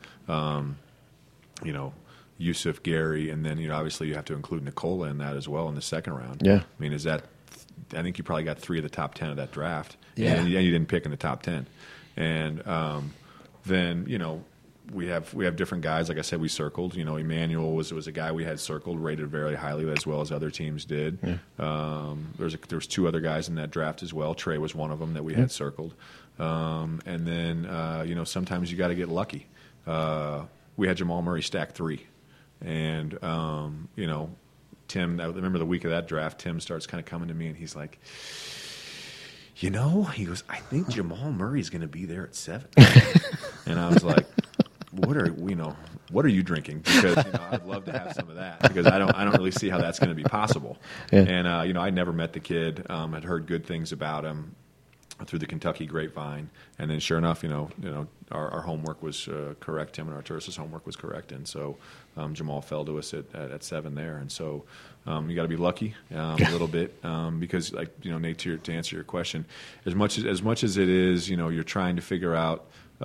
Yusuf, Gary, and then obviously you have to include Nicola in that as well in the second round. Yeah, I mean, I think you probably got 3 of the top 10 of that draft, and you didn't pick in the top 10. And then we have different guys. Like I said, we circled. Emmanuel was a guy we had circled, rated very highly, as well as other teams did. Yeah. There's 2 other guys in that draft as well. Trey was one of them that we had circled. And then sometimes you got to get lucky. We had Jamal Murray stack 3, and Tim. I remember the week of that draft. Tim starts kind of coming to me, and he's like, he goes, I think Jamal Murray's going to be there at 7. And I was like, what are you drinking? Because I'd love to have some of that because I don't really see how that's going to be possible. Yeah. And I never met the kid. Had heard good things about him through the Kentucky grapevine, and then sure enough, our homework was correct. Tim and Arturas' homework was correct, and so Jamal fell to us at 7 there, and so you got to be lucky a little bit because, Nate, to answer your question, as much as it is, you're trying to figure out,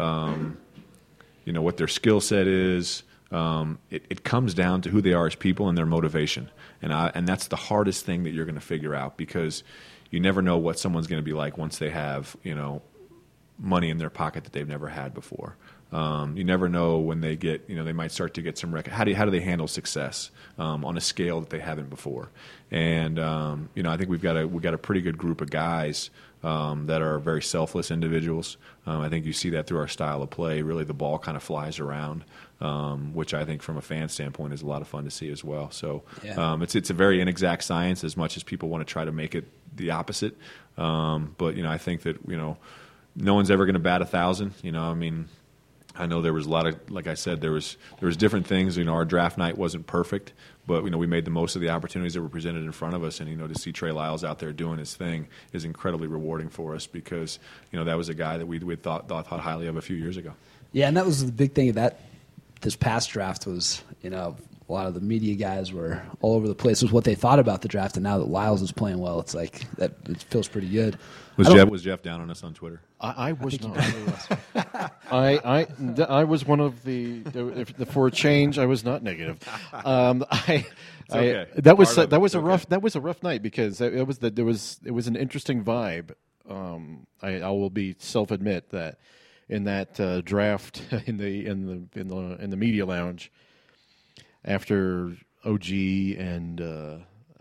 what their skill set is. It comes down to who they are as people and their motivation, and that's the hardest thing that you're going to figure out because you never know what someone's going to be like once they have, money in their pocket that they've never had before. You never know when they get, they might start to get some how do they handle success on a scale that they haven't before? And I think we've got a pretty good group of guys that are very selfless individuals. I think you see that through our style of play. Really, the ball kind of flies around, which I think from a fan standpoint is a lot of fun to see as well. So it's a very inexact science as much as people want to try to make it the opposite. But I think that no one's ever going to bat 1,000. I know there was a lot of, like I said, there was different things. Our draft night wasn't perfect, but we made the most of the opportunities that were presented in front of us. And to see Trey Lyles out there doing his thing is incredibly rewarding for us because that was a guy that we thought highly of a few years ago. Yeah, and that was the big thing of that. This past draft was a lot of the media guys were all over the place with what they thought about the draft, and now that Lyles is playing well, it's like that. It feels pretty good. Was Jeff down on us on Twitter? I was not. I was one of the for a change. I was not negative. Okay. That was a rough night because it was an interesting vibe. I will be self-admit that in that draft in the media lounge after OG and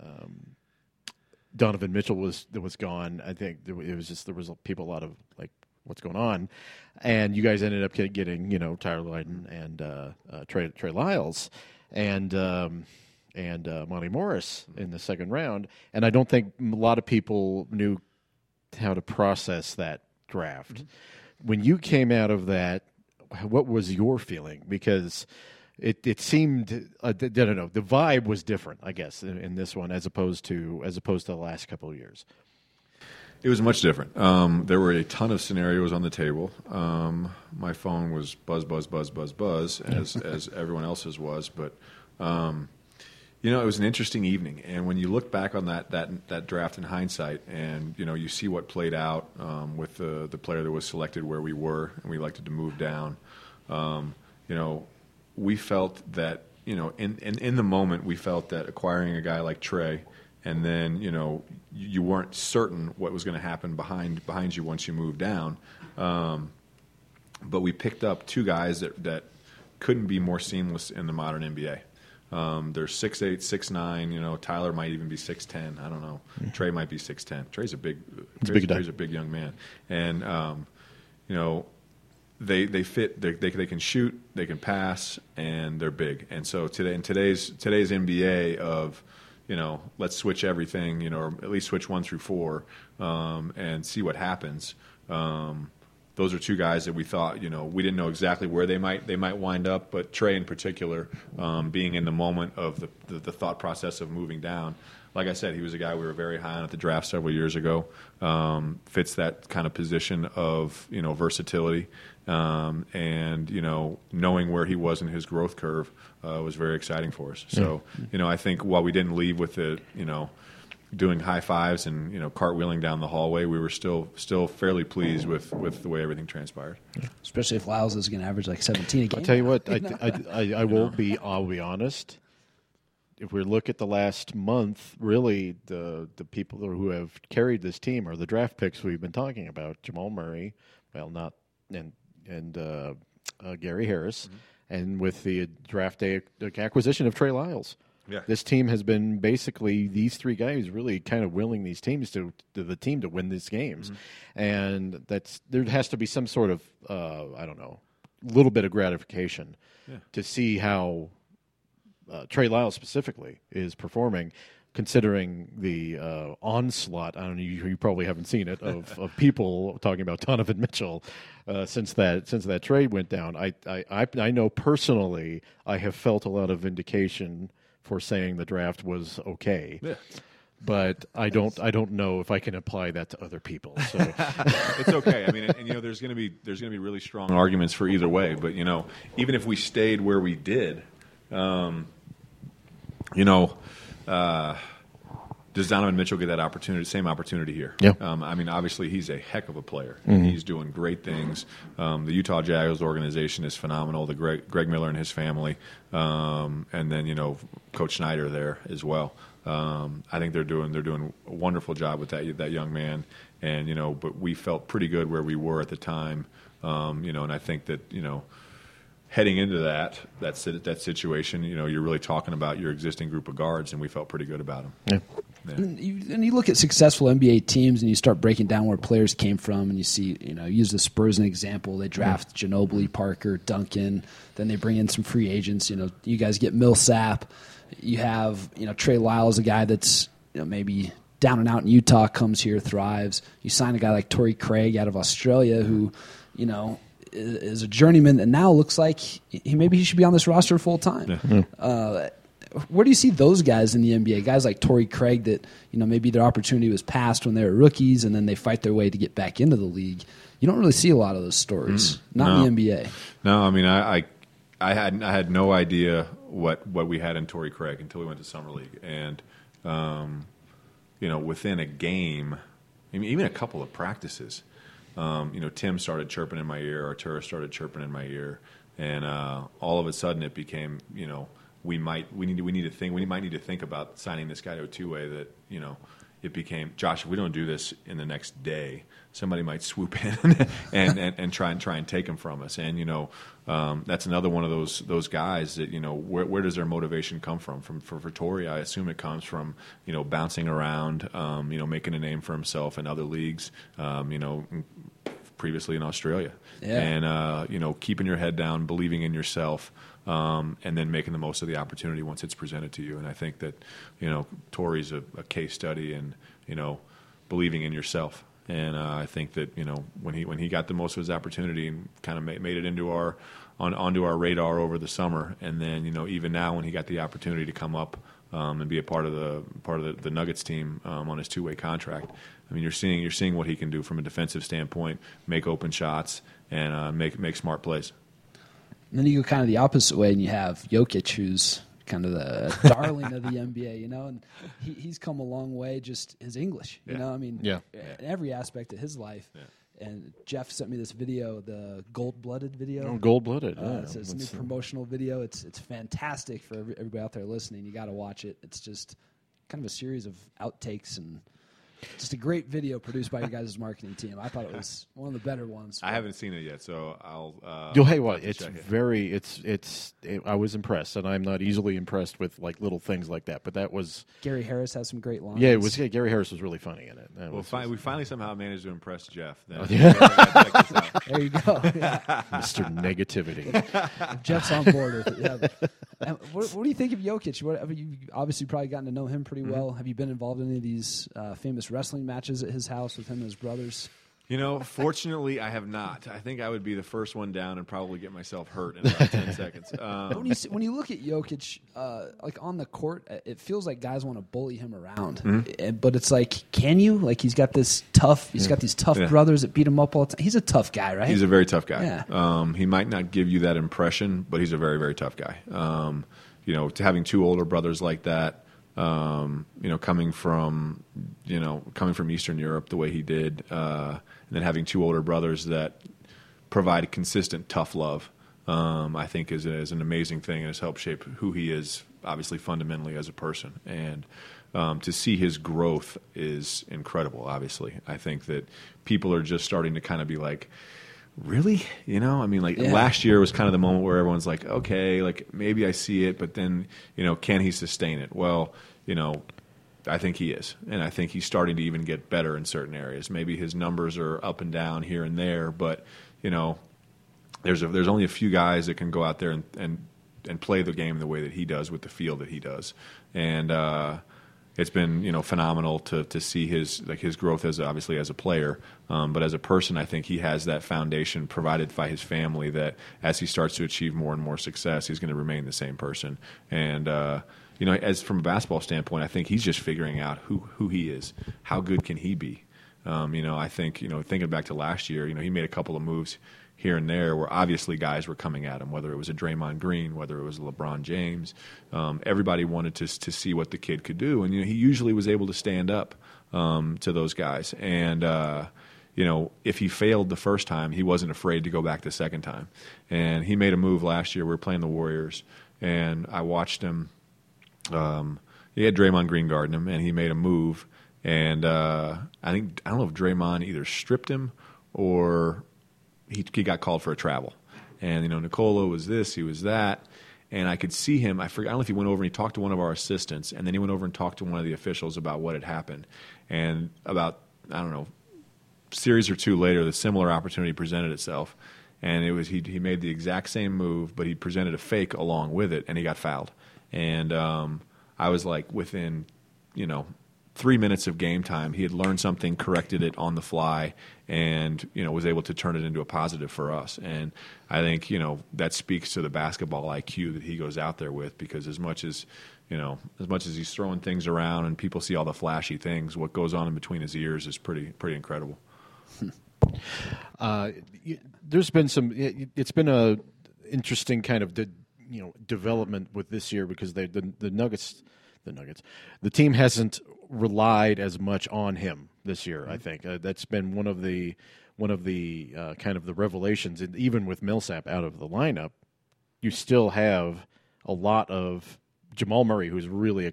Donovan Mitchell was gone. I think there was people a lot of like, what's going on, and you guys ended up getting Tyler Lydon and Trey Lyles and Monty Morris in the second round, and I don't think a lot of people knew how to process that draft. Mm-hmm. When you came out of that, what was your feeling? Because it seemed I don't know, the vibe was different, I guess, in this one as opposed to the last couple of years. It was much different. There were a ton of scenarios on the table. My phone was buzz, as everyone else's was. But it was an interesting evening. And when you look back on that draft in hindsight, and you see what played out with the player that was selected where we were, and we elected to move down. We felt that in the moment we felt that acquiring a guy like Trey. And then, you weren't certain what was going to happen behind you once you moved down. But we picked up two guys that couldn't be more seamless in the modern NBA. They're 6'8", 6'9". Tyler might even be 6'10". I don't know. Mm-hmm. Trey might be 6'10". Trey's a big young man. And, they fit. They can shoot. They can pass, and they're big. And so in today's NBA of let's switch everything, or at least switch 1 through 4, and see what happens. Those are two guys that we thought, we didn't know exactly where they might wind up, but Trey in particular, being in the moment of the thought process of moving down. Like I said, he was a guy we were very high on at the draft several years ago. Fits that kind of position of versatility, and knowing where he was in his growth curve was very exciting for us. So I think while we didn't leave with the doing high fives and cartwheeling down the hallway, we were still fairly pleased with the way everything transpired. Especially if Lyles is going to average like 17 a game. I'll tell you what, I'll be honest. If we look at the last month, really the people who have carried this team are the draft picks we've been talking about. Jamal Murray, and Gary Harris, mm-hmm. and with the draft day acquisition of Trey Lyles. Yeah. This team has been basically these three guys really kind of willing these teams to win these games, mm-hmm. and there has to be some sort of little bit of gratification to see how Trey Lyles specifically is performing, considering the onslaught. I don't know, you probably haven't seen it of people talking about Donovan Mitchell since that trade went down. I know personally I have felt a lot of vindication for saying the draft was okay. Yeah. But I don't know if I can apply that to other people. So it's okay. I mean, and there's going to be really strong arguments for either way. But even if we stayed where we did, does Donovan Mitchell get that opportunity? Same opportunity here. Yeah. Obviously he's a heck of a player. Mm-hmm. He's doing great things. The Utah Jazz organization is phenomenal. The Greg Miller and his family, and then Coach Snyder there as well. I think they're doing a wonderful job with that young man. And but we felt pretty good where we were at the time. And I think that heading into that situation, you're really talking about your existing group of guards, and we felt pretty good about them. Yeah. Yeah. And you look at successful NBA teams, and you start breaking down where players came from, and you see, use the Spurs as an example. They draft Ginobili, Parker, Duncan, then they bring in some free agents. You guys get Millsap. You have, Trey Lyles, a guy that's maybe down and out in Utah, comes here, thrives. You sign a guy like Torrey Craig out of Australia, who, is a journeyman that now looks like maybe he should be on this roster full time. Yeah. Where do you see those guys in the NBA? Guys like Torrey Craig that, maybe their opportunity was passed when they were rookies and then they fight their way to get back into the league. You don't really see a lot of those stories, not in the NBA. No, I mean, I had no idea what we had in Torrey Craig until we went to Summer League. And, within a game, I mean, even a couple of practices, Tim started chirping in my ear, Arturo started chirping in my ear, and all of a sudden it became, we might need to think about signing this guy to a two-way that, it became, Josh, if we don't do this in the next day, somebody might swoop in and try and take him from us. And, that's another one of those guys that, where does their motivation come from? For Torrey, I assume it comes from, bouncing around, making a name for himself in other leagues, previously in Australia. Yeah. And, keeping your head down, believing in yourself, and then making the most of the opportunity once it's presented to you. And I think that, Torrey's a case study in, believing in yourself. And I think that, when he got the most of his opportunity and kind of made it into onto our radar over the summer, and then, even now when he got the opportunity to come up and be a part of the Nuggets team on his two-way contract, I mean, you're seeing what he can do from a defensive standpoint, make open shots, and make smart plays. And then you go kind of the opposite way, and you have Jokic, who's kind of the darling of the NBA, and he's come a long way. Just his English, in every aspect of his life. Yeah. And Jeff sent me this video, the Gold-Blooded video. Oh, Gold-Blooded. It's his new promotional video. It's fantastic for everybody out there listening. You got to watch it. It's just kind of a series of outtakes and just a great video produced by your guys' marketing team. I thought it was one of the better ones. I haven't seen it yet, so I'll. Hey, what? It's very. I was impressed, and I'm not easily impressed with like little things like that. But that was Gary Harris has some great lines. Yeah, it was. Yeah, Gary Harris was really funny in it. We finally somehow managed to impress Jeff. Then. There you go, Mr. Negativity. Jeff's on board with it. Yeah. What do you think of Jokic? You've obviously probably gotten to know him pretty well. Have you been involved in any of these famous wrestling matches at his house with him and his brothers? Fortunately, I have not. I think I would be the first one down and probably get myself hurt in about 10 seconds. When you look at Jokic, like on the court, it feels like guys want to bully him around. But it's like, can you? Like he's got these tough brothers that beat him up all the time. He's a tough guy, right? He's a very tough guy. Yeah. He might not give you that impression, but he's a very, very tough guy. To having two older brothers like that, coming from Eastern Europe the way he did, and then having two older brothers that provide consistent tough love, I think is an amazing thing and has helped shape who he is, obviously fundamentally as a person. And to see his growth is incredible. Obviously, I think that people are just starting to kind of be like, really? Last year was kind of the moment where everyone's like, okay, like maybe I see it, but then, can he sustain it? Well, I think he is, and I think he's starting to even get better in certain areas. Maybe his numbers are up and down here and there, but, there's only a few guys that can go out there and play the game the way that he does with the feel that he does. And it's been phenomenal to see his growth as obviously as a player, but as a person, I think he has that foundation provided by his family that as he starts to achieve more and more success, he's going to remain the same person. And as from a basketball standpoint, I think he's just figuring out who he is, how good can he be. I think thinking back to last year, he made a couple of moves here and there where obviously guys were coming at him, whether it was a Draymond Green, whether it was LeBron James. Everybody wanted to see what the kid could do, and he usually was able to stand up to those guys. And if he failed the first time, he wasn't afraid to go back the second time. And he made a move last year. We were playing the Warriors, and I watched him. He had Draymond Green guarding him, and he made a move. And I don't know if Draymond either stripped him or he got called for a travel. And, Nikola was this, he was that. And I could see him. I don't know if he went over and he talked to one of our assistants, and then he went over and talked to one of the officials about what had happened. And about, series or two later, the similar opportunity presented itself. And it was he made the exact same move, but he presented a fake along with it, and he got fouled. And I was like within, 3 minutes of game time, he had learned something, corrected it on the fly, and was able to turn it into a positive for us. And I think that speaks to the basketball IQ that he goes out there with, because as much as he's throwing things around and people see all the flashy things, what goes on in between his ears is pretty incredible. There's been it's been a interesting kind of development with this year, because the Nuggets, the team hasn't relied as much on him this year. I think that's been one of the kind of the revelations. And even with Millsap out of the lineup, you still have a lot of Jamal Murray, who's really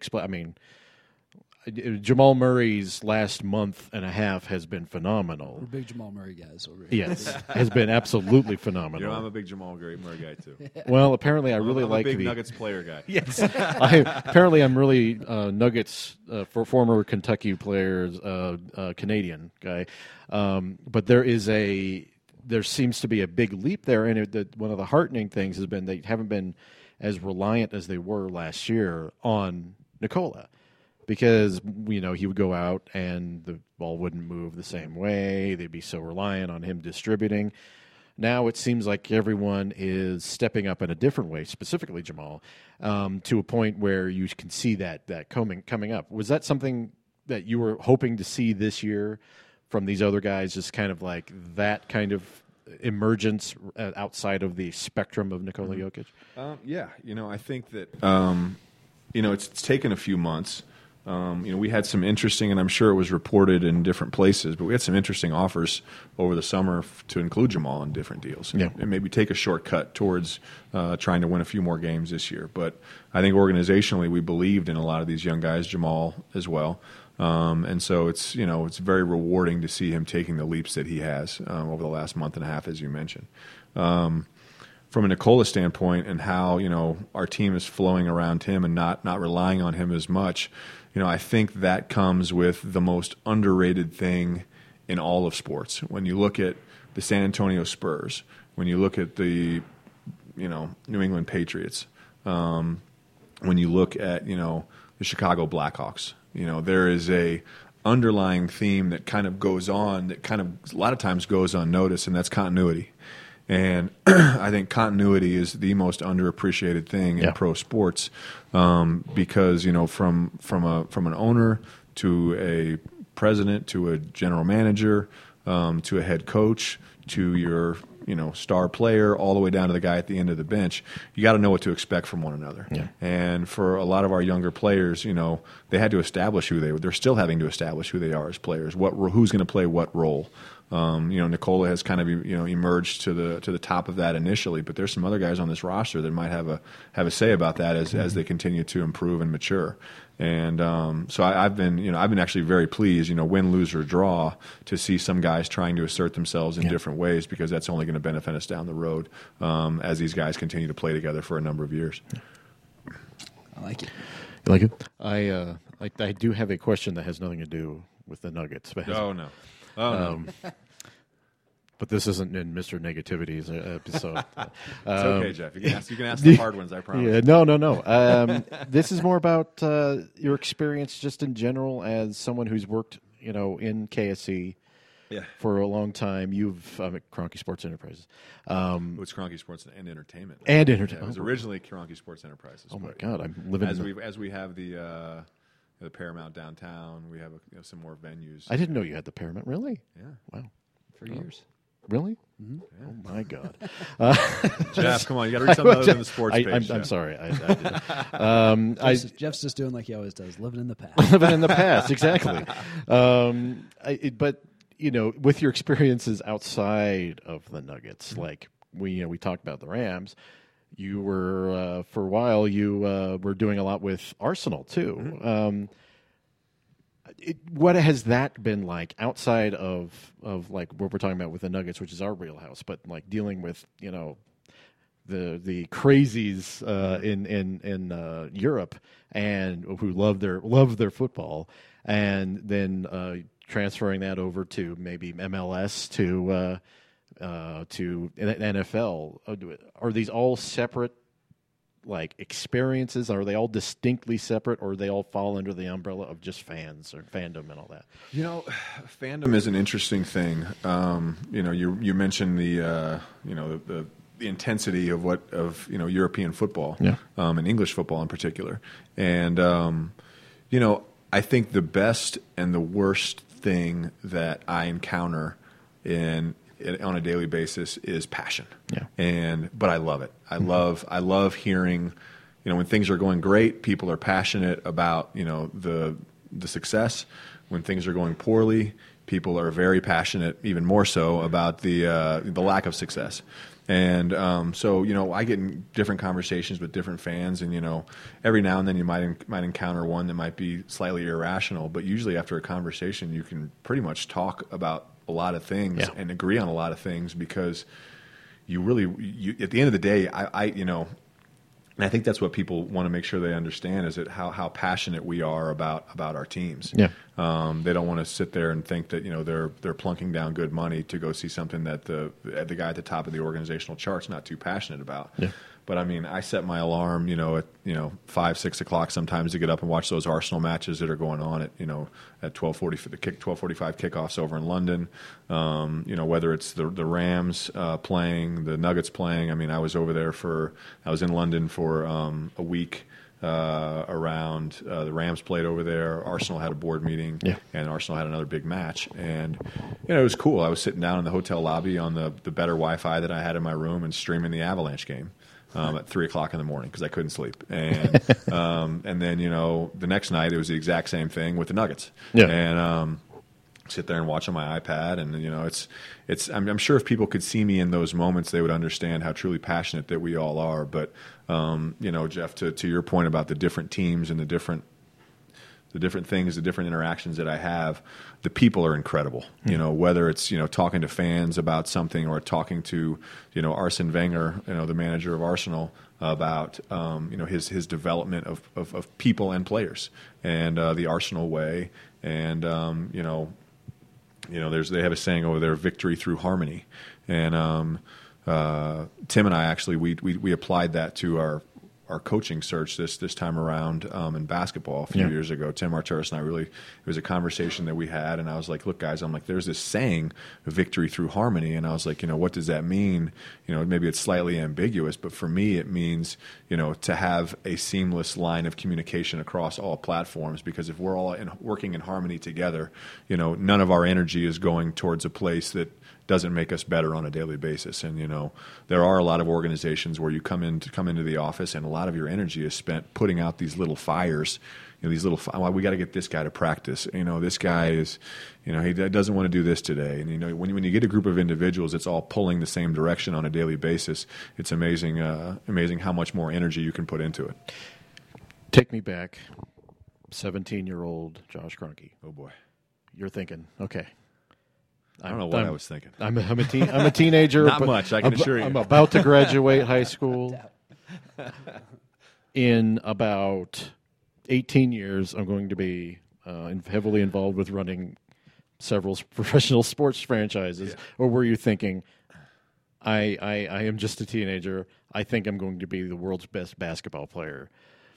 Jamal Murray's last month and a half has been phenomenal. We're big Jamal Murray guys over here. Yes, has been absolutely phenomenal. I'm a big Jamal Murray guy too. Well, apparently I'm a big Nuggets player guy. Yes, apparently I'm really Nuggets for former Kentucky players, Canadian guy. But there seems to be a big leap there, and one of the heartening things has been they haven't been as reliant as they were last year on Nikola. Because, he would go out and the ball wouldn't move the same way. They'd be so reliant on him distributing. Now it seems like everyone is stepping up in a different way, specifically Jamal, to a point where you can see that coming up. Was that something that you were hoping to see this year from these other guys, just kind of like that kind of emergence outside of the spectrum of Nikola Jokic? Yeah. I think that, it's taken a few months. We had some interesting, and I'm sure it was reported in different places, but we had some interesting offers over the summer to include Jamal in different deals, and maybe take a shortcut towards trying to win a few more games this year. But I think organizationally, we believed in a lot of these young guys, Jamal as well, and so it's very rewarding to see him taking the leaps that he has over the last month and a half, as you mentioned. From a Nikola standpoint, and how our team is flowing around him and not relying on him as much. I think that comes with the most underrated thing in all of sports. When you look at the San Antonio Spurs, when you look at the, New England Patriots, when you look at, the Chicago Blackhawks, there is a underlying theme that kind of goes on, that kind of a lot of times goes unnoticed, and that's continuity. And I think continuity is the most underappreciated thing in pro sports, because from an owner to a president to a general manager to a head coach to your star player, all the way down to the guy at the end of the bench, you got to know what to expect from one another. Yeah. And for a lot of our younger players, they had to establish who they were. They're still having to establish who they are as players. Who's going to play what role. Nikola has kind of emerged to the top of that initially, but there's some other guys on this roster that might have a say about that as they continue to improve and mature. And so I've been actually very pleased, win, lose, or draw, to see some guys trying to assert themselves in different ways, because that's only going to benefit us down the road as these guys continue to play together for a number of years. I like it. You like it? I do have a question that has nothing to do with the Nuggets. Oh no. No. But this isn't in Mr. Negativity's episode. It's okay, Jeff. You can ask the hard ones, I promise. Yeah, no. This is more about your experience just in general as someone who's worked, in KSC for a long time. You've at Kroenke Sports Enterprises. It's Kroenke Sports and Entertainment. And Entertainment. It was originally Kroenke Sports Enterprises. Oh my God, I'm living as we have the Paramount downtown. We have some more venues. I didn't know you had the Paramount. Really? Yeah. Wow. For years. Really? Mm-hmm. Yeah. Oh my God. Jeff, come on! You got to read something other than the sports page. I'm sorry. Jeff's just doing like he always does, living in the past. Living in the past, exactly. But with your experiences outside of the Nuggets, like we talked about the Rams. You were for a while. You were doing a lot with Arsenal too. Mm-hmm. What has that been like outside of like what we're talking about with the Nuggets, which is our wheelhouse, but like dealing with the crazies in Europe and who love their football, and then transferring that over to maybe MLS to NFL. Are these all separate like experiences? Are they all distinctly separate, or they all fall under the umbrella of just fans or fandom and all that? You know, fandom is an interesting thing. You know, you mentioned the intensity of European football, and English football in particular, and you know, I think the best and the worst thing that I encounter on a daily basis is passion. But I love it. I love hearing, you know, when things are going great, people are passionate about, you know, the success. When things are going poorly, people are very passionate, even more so, about the lack of success. And so, you know, I get in different conversations with different fans, and, you know, every now and then you might encounter one that might be slightly irrational, but usually after a conversation you can pretty much talk about a lot of things and agree on a lot of things, because you at the end of the day, and I think that's what people want to make sure they understand, is that how passionate we are about our teams. They don't want to sit there and think that, you know, they're plunking down good money to go see something that the guy at the top of the organizational chart's not too passionate about. But I mean, I set my alarm, you know, at 5, 6 o'clock sometimes to get up and watch those Arsenal matches that are going on at 12:45 kickoffs over in London. You know, whether it's the Rams playing, the Nuggets playing. I mean, I was in London for a week around the Rams played over there. Arsenal had a board meeting, and Arsenal had another big match, and you know, it was cool. I was sitting down in the hotel lobby on the better Wi-Fi that I had in my room and streaming the Avalanche game. At 3 o'clock in the morning because I couldn't sleep, and and then, you know, the next night it was the exact same thing with the Nuggets, and sit there and watch on my iPad, and you know, it's I'm sure if people could see me in those moments, they would understand how truly passionate that we all are. But you know, Jeff, to your point about the different teams and the different things, the different interactions that I have, the people are incredible. You know, whether it's, you know, talking to fans about something, or talking to, you know, Arsene Wenger, you know, the manager of Arsenal, about you know, his development of people and players, and the Arsenal way, and you know, they have a saying over there, victory through harmony, and Tim and I actually we applied that to our coaching search this time around in basketball a few years ago. Tim Arturis and I it was a conversation that we had, and I was like, look, guys, I'm like, there's this saying, victory through harmony, and I was like, you know, what does that mean? You know, maybe it's slightly ambiguous, but for me it means, you know, to have a seamless line of communication across all platforms, because if we're all working in harmony together, you know, none of our energy is going towards a place that doesn't make us better on a daily basis. And, you know, there are a lot of organizations where you come into the office and a lot of your energy is spent putting out these little fires, you know, well, we got to get this guy to practice. You know, this guy is, you know, he doesn't want to do this today. And, you know, when you get a group of individuals, it's all pulling the same direction on a daily basis. It's amazing how much more energy you can put into it. Take me back, 17-year-old Josh Kroenke. Oh boy. You're thinking, okay, I don't know what I was thinking. I'm a teenager. Not much, I can assure you. I'm about to graduate high school. In about 18 years, I'm going to be heavily involved with running several professional sports franchises. Or were you thinking, I am just a teenager, I think I'm going to be the world's best basketball player?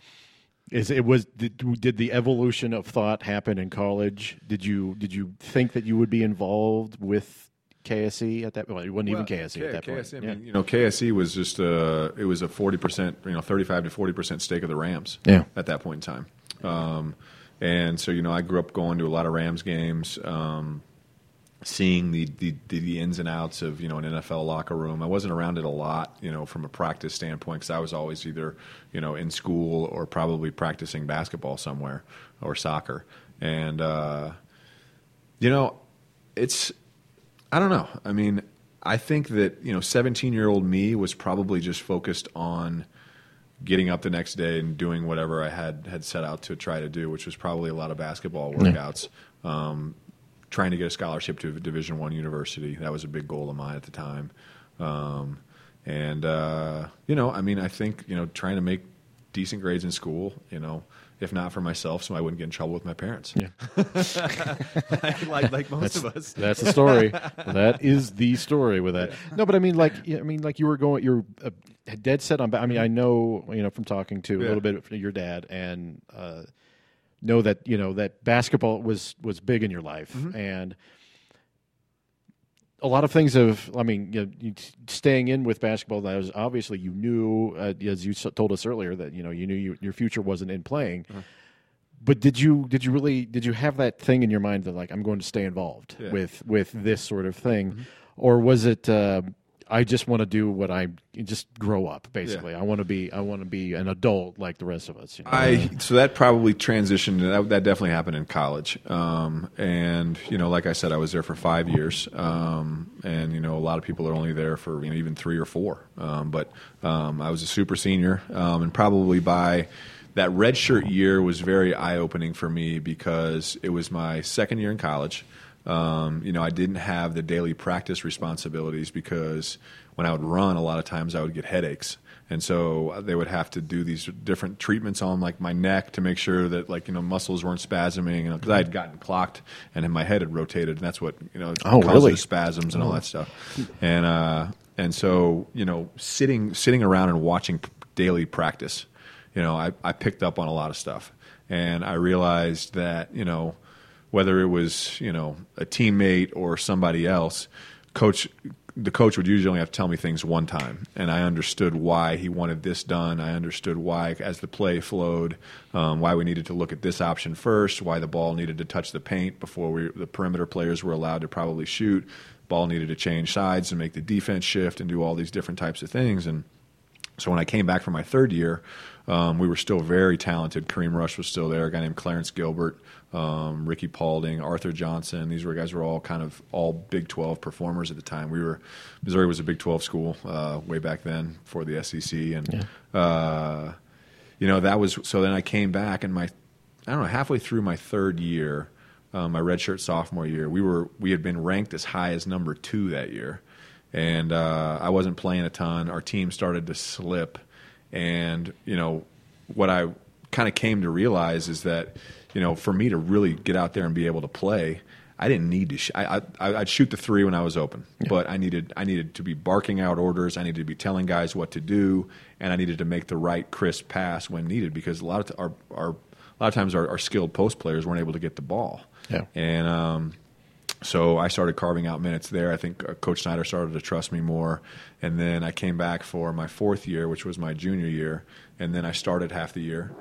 Did the evolution of thought happen in college? Did you think that you would be involved with KSE at that point? It wasn't even KSE at that point. I mean, you know, KSE was just it was a 40%, you know, 35 to 40% stake of the Rams at that point in time. And so, you know, I grew up going to a lot of Rams games, seeing the ins and outs of, you know, an NFL locker room. I wasn't around it a lot, you know, from a practice standpoint, because I was always either, you know, in school or probably practicing basketball somewhere or soccer. And, you know, I don't know. I mean, I think that, you know, 17-year-old me was probably just focused on getting up the next day and doing whatever I had set out to try to do, which was probably a lot of basketball workouts. Trying to get a scholarship to a Division I university. That was a big goal of mine at the time. You know, I mean, I think, you know, trying to make decent grades in school, you know, if not for myself, so I wouldn't get in trouble with my parents. Yeah. like most of us. That's the story. That is the story with that. No, but I mean, like you were going. You're dead set on. I mean, I know from talking to a little bit of your dad, and know that that basketball was big in your life, and a lot of things have. I mean, staying in with basketball. That was obviously you knew, as you told us earlier, that you knew your future wasn't in playing. But did you have that thing in your mind that like I'm going to stay involved with this sort of thing, or was it I just want to do what just grow up basically? Yeah. I want to be an adult like the rest of us. So that probably transitioned. That definitely happened in college, and like I said, I was there for 5 years, and a lot of people are only there for even 3 or 4. But I was a super senior, and probably by that redshirt year was very eye-opening for me because it was my second year in college. I didn't have the daily practice responsibilities because when I would run, a lot of times I would get headaches. And so they would have to do these different treatments on like my neck to make sure that muscles weren't spasming, because I had gotten clocked and then my head had rotated, and that's what causes spasms and all that stuff. And so sitting around and watching daily practice, I picked up on a lot of stuff, and I realized that whether it was a teammate or somebody else, the coach would usually only have to tell me things one time, and I understood why he wanted this done. I understood why, as the play flowed, why we needed to look at this option first, why the ball needed to touch the paint before the perimeter players were allowed to probably shoot. Ball needed to change sides and make the defense shift and do all these different types of things. And so when I came back from my third year, we were still very talented. Kareem Rush was still there. A guy named Clarence Gilbert, Ricky Paulding, Arthur Johnson. These guys were all Big 12 performers at the time. Missouri was a Big 12 school way back then before the SEC, and that was. So then I came back, and halfway through my third year, my redshirt sophomore year, we had been ranked as high as number 2 that year, and I wasn't playing a ton. Our team started to slip. And, what I kind of came to realize is that, for me to really get out there and be able to play, I didn't need to I'd shoot the 3 when I was open, but I needed to be barking out orders. I needed to be telling guys what to do, and I needed to make the right crisp pass when needed, because a lot of times our skilled post players weren't able to get the ball. Yeah. And so I started carving out minutes there. I think Coach Snyder started to trust me more. And then I came back for my 4th year, which was my junior year. And then I started half the year.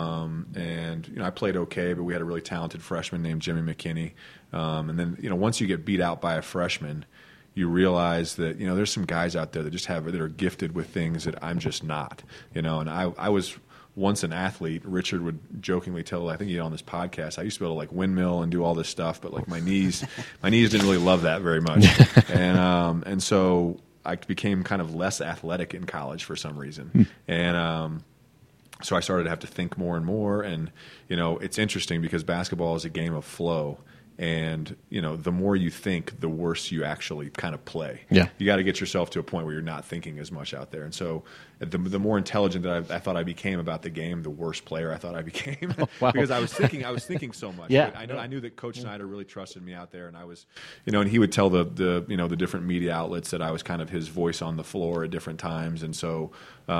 And I played okay, but we had a really talented freshman named Jimmy McKinney. And then, once you get beat out by a freshman, you realize that, there's some guys out there that are gifted with things that I'm just not. And I was once an athlete. Richard would jokingly tell, I think he had on this podcast, I used to be able to windmill and do all this stuff, but my knees didn't really love that very much. And so I became kind of less athletic in college for some reason. And so I started to have to think more and more. And, it's interesting because basketball is a game of flow. And, the more you think, the worse you actually kind of play. Yeah. You got to get yourself to a point where you're not thinking as much out there. And so the more intelligent that I thought I became about the game, the worse player I thought I became. Oh, wow. Because I was thinking so much. Yeah. I knew that Coach Snyder really trusted me out there, and I was, and he would tell the different media outlets that I was kind of his voice on the floor at different times. And so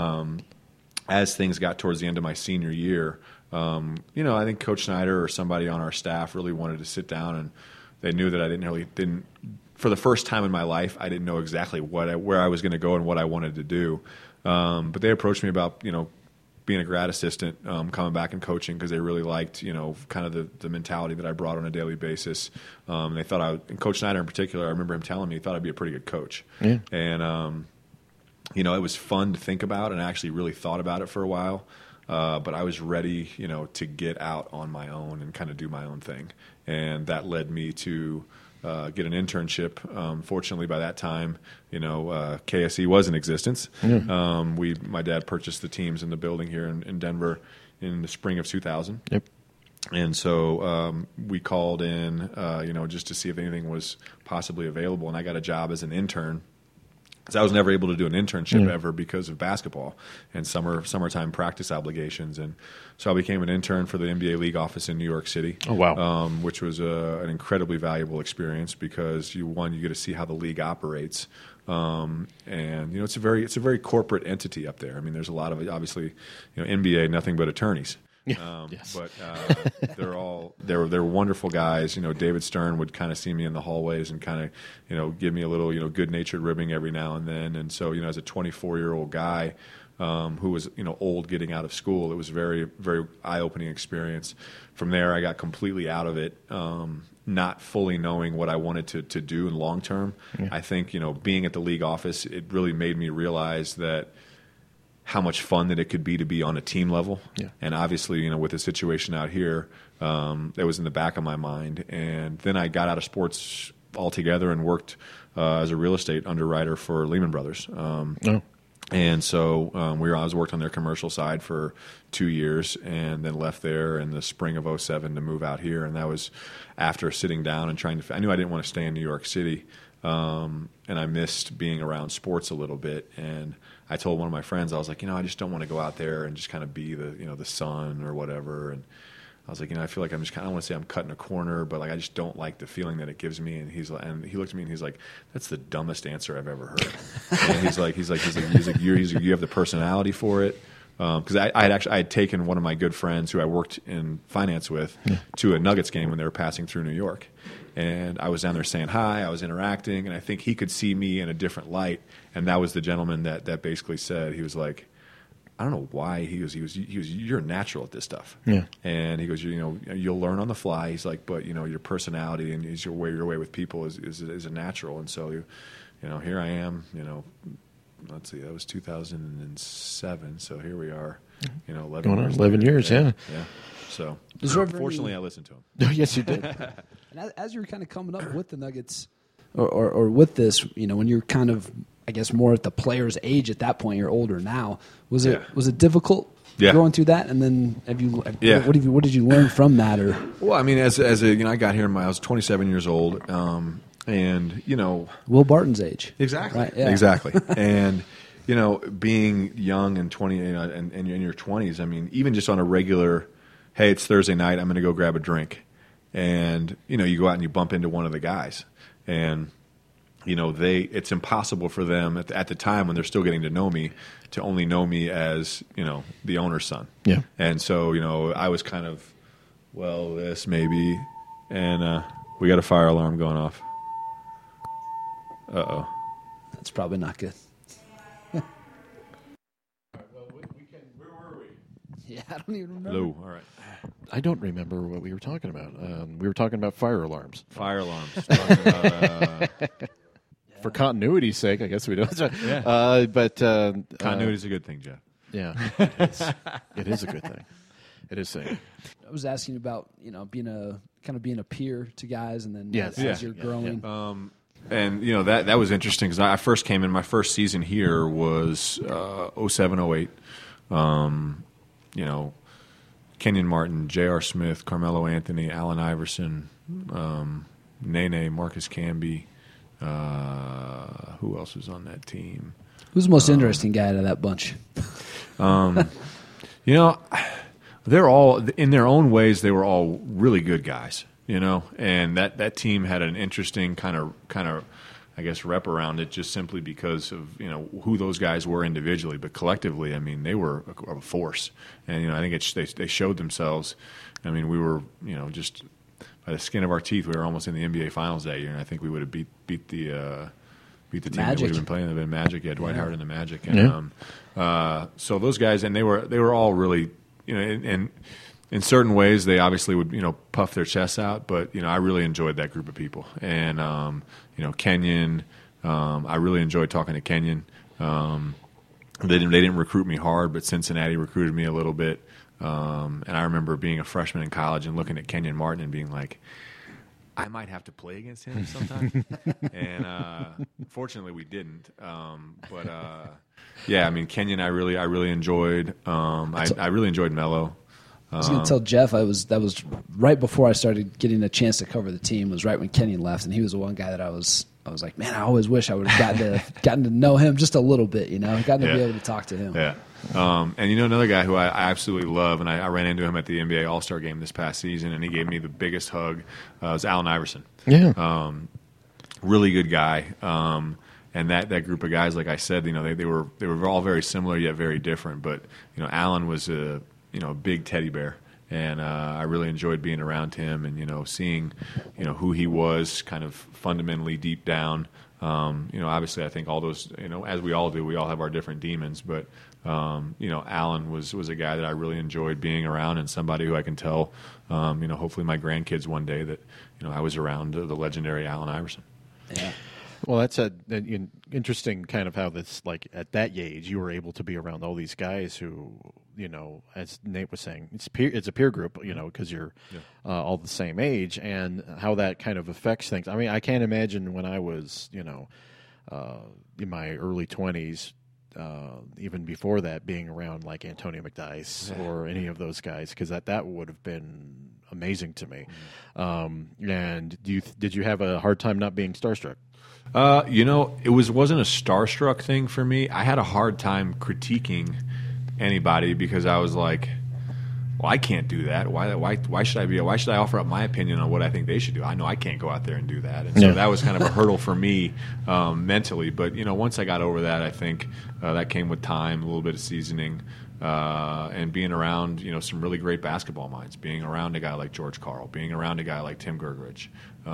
as things got towards the end of my senior year, I think Coach Snyder or somebody on our staff really wanted to sit down, and they knew that I didn't for the first time in my life, I didn't know exactly where I was going to go and what I wanted to do. But they approached me about, being a grad assistant, coming back and coaching, because they really liked, kind of the mentality that I brought on a daily basis. They thought and Coach Snyder in particular, I remember him telling me he thought I'd be a pretty good coach. Yeah. And, it was fun to think about, and I actually really thought about it for a while. But I was ready, to get out on my own and kind of do my own thing. And that led me to get an internship. Fortunately, by that time, KSE was in existence. Yeah. My dad purchased the teams in the building here in Denver in the spring of 2000. Yep. And so we called in, just to see if anything was possibly available. And I got a job as an intern So I was never able to do an internship ever because of basketball and summertime practice obligations. And so I became an intern for the NBA League office in New York City. Oh, wow. Which was an incredibly valuable experience because you get to see how the league operates. And it's a very corporate entity up there. I mean, there's a lot of, obviously, NBA, nothing but attorneys. Yes. But they're wonderful guys. David Stern would kind of see me in the hallways and kind of give me a little good-natured ribbing every now and then. And so as a 24-year-old guy who was old getting out of school, it was a very, very eye-opening experience. From there, I got completely out of it, not fully knowing what I wanted to do in long term. Yeah. I think being at the league office, it really made me realize that how much fun that it could be to be on a team level. Yeah. And obviously, with the situation out here, that was in the back of my mind. And then I got out of sports altogether and worked as a real estate underwriter for Lehman Brothers. And so I worked on their commercial side for 2 years and then left there in the spring of 2007 to move out here. And that was after sitting down and trying to – I knew I didn't want to stay in New York City. And I missed being around sports a little bit. And I told one of my friends, I was like, I just don't want to go out there and just kind of be the sun or whatever. And I was like, I feel like I'm just kind of, I don't want to say I'm cutting a corner, but like I just don't like the feeling that it gives me. And he looked at me and he's like, that's the dumbest answer I've ever heard. And he's like, you have the personality for it. Because I had taken one of my good friends who I worked in finance with to a Nuggets game when they were passing through New York. And I was down there saying hi, I was interacting, and I think he could see me in a different light. And that was the gentleman that basically said, he was like, I don't know why, he was you're natural at this stuff. Yeah. And he goes, you'll learn on the fly. He's like, but your personality and your way with people is a natural. And so here I am, let's see, that was 2007. So here we are, 11 years, yeah. So fortunately, I listened to him. Yes, you did. And as you were kind of coming up with the Nuggets, or with this, when you're kind of, I guess, more at the player's age at that point, you're older now. Was it difficult going through that? And then what did you learn from that? Or well, I mean, as I got here I was 27 years old, and Will Barton's age, exactly, right? Yeah. Exactly, and. Being young and 20 and in your 20s, I mean, even just on a regular, hey, it's Thursday night, I'm going to go grab a drink. And, you go out and you bump into one of the guys. And, it's impossible for them at the time when they're still getting to know me to only know me as, the owner's son. Yeah. And so, I was kind of, well, this maybe. And we got a fire alarm going off. Uh-oh. That's probably not good. Yeah, I don't even remember. Hello. All right. I don't remember what we were talking about. We were talking about fire alarms. Fire alarms. For continuity's sake, I guess we don't. Yeah. But continuity is a good thing, Jeff. Yeah, it is. It is a good thing. It is saying. I was asking about being a peer to guys, and then as you're growing. Yeah. And that was interesting because I first came in. My first season here was 07-08. Kenyon Martin, J.R. Smith, Carmelo Anthony, Allen Iverson, Nene, Marcus Camby. Who else was on that team? Who's the most interesting guy out of that bunch? They're all, in their own ways, they were all really good guys, and that team had an interesting kind of I guess, rep around it just simply because of, who those guys were individually. But collectively, I mean, they were a force. And, I think they showed themselves. I mean, we were, just by the skin of our teeth, we were almost in the NBA Finals that year. And I think we would have beat the team Magic. that would have been playing. The Magic. Yeah, Dwight Howard and the Magic. And so those guys, and they were all really, and in certain ways, they obviously would, puff their chests out. But, I really enjoyed that group of people. And, Kenyon, I really enjoyed talking to Kenyon. They didn't recruit me hard, but Cincinnati recruited me a little bit. And I remember being a freshman in college and looking at Kenyon Martin and being like, I might have to play against him sometime. And fortunately, we didn't. I mean, Kenyon, I really enjoyed. I really enjoyed Melo. I was going to tell Jeff that was right before I started getting a chance to cover the team. Was right when Kenyon left, and he was the one guy that I was I was like, man, I always wish I would have gotten to know him just a little bit, gotten to be able to talk to him. Yeah. And another guy who I absolutely love, and I ran into him at the NBA All-Star game this past season, and he gave me the biggest hug, was Allen Iverson. Yeah. Really good guy. And that group of guys, like I said, they were all very similar yet very different. But Allen was a big teddy bear, and I really enjoyed being around him and seeing who he was, kind of fundamentally deep down. Obviously, I think all those as we all do, we all have our different demons. But Allen was a guy that I really enjoyed being around, and somebody who I can tell, hopefully my grandkids one day that I was around the legendary Allen Iverson. Yeah. Well, that's an interesting kind of how this, like, at that age, you were able to be around all these guys who, as Nate was saying, it's a peer group, because you're all the same age, and how that kind of affects things. I mean, I can't imagine when I was, in my early 20s, even before that, being around like Antonio McDyess or any of those guys, because that would have been amazing to me. And did you have a hard time not being starstruck? It wasn't a starstruck thing for me. I had a hard time critiquing anybody because I was like, well, I can't do that. Why should I why should I offer up my opinion on what I think they should do? I know I can't go out there and do that. And so that was kind of a hurdle for me mentally. But, once I got over that, I think that came with time, a little bit of seasoning, and being around, some really great basketball minds, being around a guy like George Karl, being around a guy like Tim Gergerich,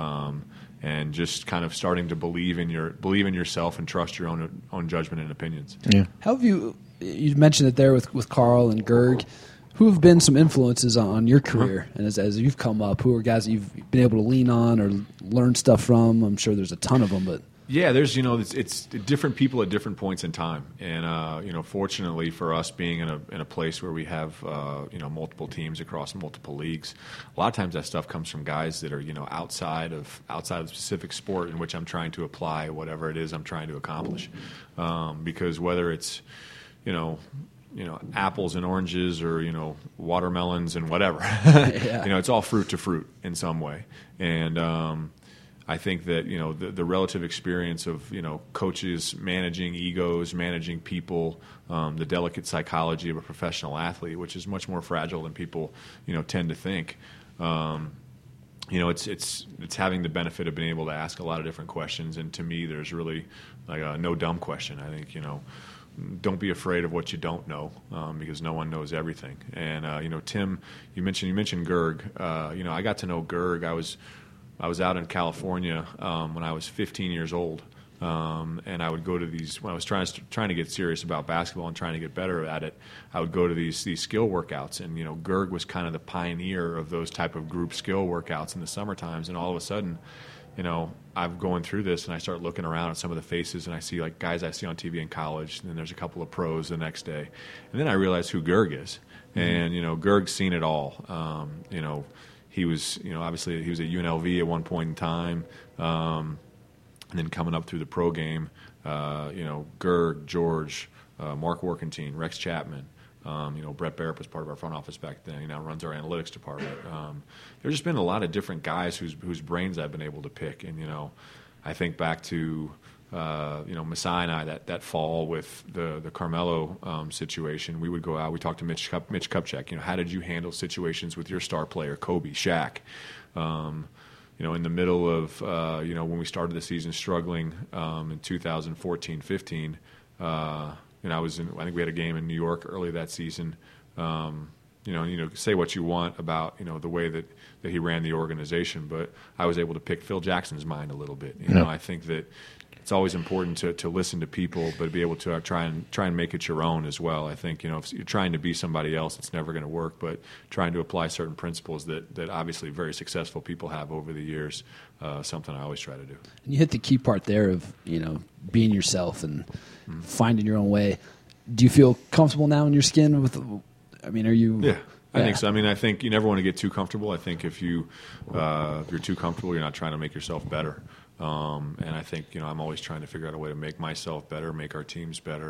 and just kind of starting to believe in yourself and trust your own judgment and opinions. Yeah. How have you mentioned it there with Karl and Gerg? Who have been some influences on your career, and as you've come up? Who are guys that you've been able to lean on or learn stuff from? I'm sure there's a ton of them, but yeah, there's it's different people at different points in time, and fortunately for us, being in a place where we have multiple teams across multiple leagues, a lot of times that stuff comes from guys that are outside of the specific sport in which I'm trying to apply whatever it is I'm trying to accomplish, because whether it's apples and oranges or, watermelons and whatever. It's all fruit to fruit in some way. And I think that, the relative experience of, coaches managing egos, managing people, the delicate psychology of a professional athlete, which is much more fragile than people, tend to think. It's having the benefit of being able to ask a lot of different questions. And to me, there's really like a no dumb question. I think, don't be afraid of what you don't know, because no one knows everything. And Tim, you mentioned Gerg. I got to know Gerg. I was out in California when I was 15 years old, and I would go to these when I was trying to get serious about basketball and trying to get better at it. I would go to these skill workouts, and Gerg was kind of the pioneer of those type of group skill workouts in the summer times. And all of a sudden, I'm going through this, and I start looking around at some of the faces, and I see like guys I see on TV in college, and then there's a couple of pros the next day, and then I realize who Gerg is, and Gerg's seen it all. He was, obviously he was at UNLV at one point in time, and then coming up through the pro game, Gerg, George, Mark Workentine, Rex Chapman. Brett Barrett was part of our front office back then. He now runs our analytics department. There's just been a lot of different guys whose brains I've been able to pick. And, I think back to, Masai and I, that fall with the Carmelo situation. We would go out. We talked to Mitch Kupchak. How did you handle situations with your star player, Kobe, Shaq? In the middle of, when we started the season struggling in 2014-15, I think we had a game in New York early that season. Say what you want about, the way that he ran the organization, but I was able to pick Phil Jackson's mind a little bit. I think that it's always important to listen to people, but be able to try and make it your own as well. I think, if you're trying to be somebody else, it's never going to work, but trying to apply certain principles that obviously very successful people have over the years, something I always try to do. And you hit the key part there of, being yourself and finding your own way. Do you feel comfortable now in your skin are you? Yeah. I think so. I think you never want to get too comfortable. I think if you're too comfortable, you're not trying to make yourself better. And I think, I'm always trying to figure out a way to make myself better, make our teams better,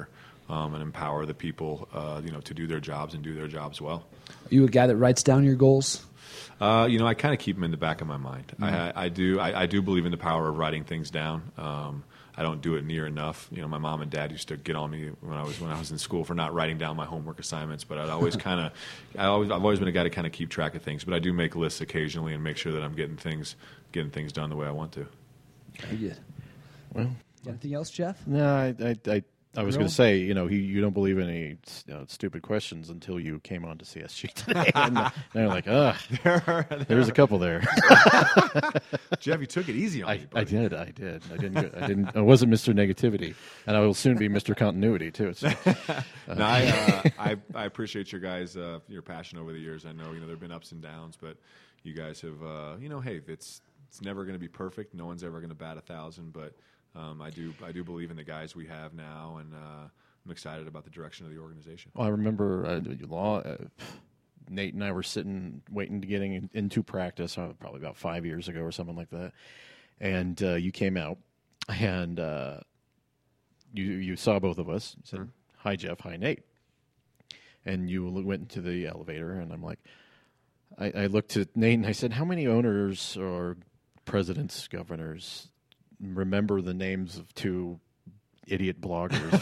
and empower the people, to do their jobs and do their jobs well. Are you a guy that writes down your goals? I kind of keep them in the back of my mind. Mm-hmm. I do believe in the power of writing things down. I don't do it near enough. My mom and dad used to get on me when I was in school for not writing down my homework assignments. But I've always been a guy to kind of keep track of things. But I do make lists occasionally and make sure that I'm getting things done the way I want to. Very good. Well, anything else, Jeff? No, I was going to say, you don't believe in any stupid questions until you came on to CSG today. And they're like, there's a couple there. Jeff, you took it easy on me. I did. I didn't. I wasn't Mr. Negativity, and I will soon be Mr. Continuity too. So, no, I appreciate your guys, your passion over the years. I know there've been ups and downs, but you guys have, hey, it's never going to be perfect. No one's ever going to bat 1,000, but. I do believe in the guys we have now, and I'm excited about the direction of the organization. Well, I remember Nate and I were sitting waiting to getting into practice probably about 5 years ago or something like that, and you came out, and you saw both of us. You said, Sure. "Hi, Jeff. Hi, Nate." And you went into the elevator, and I'm like, I looked at Nate and I said, "How many owners or presidents, governors remember the names of two idiot bloggers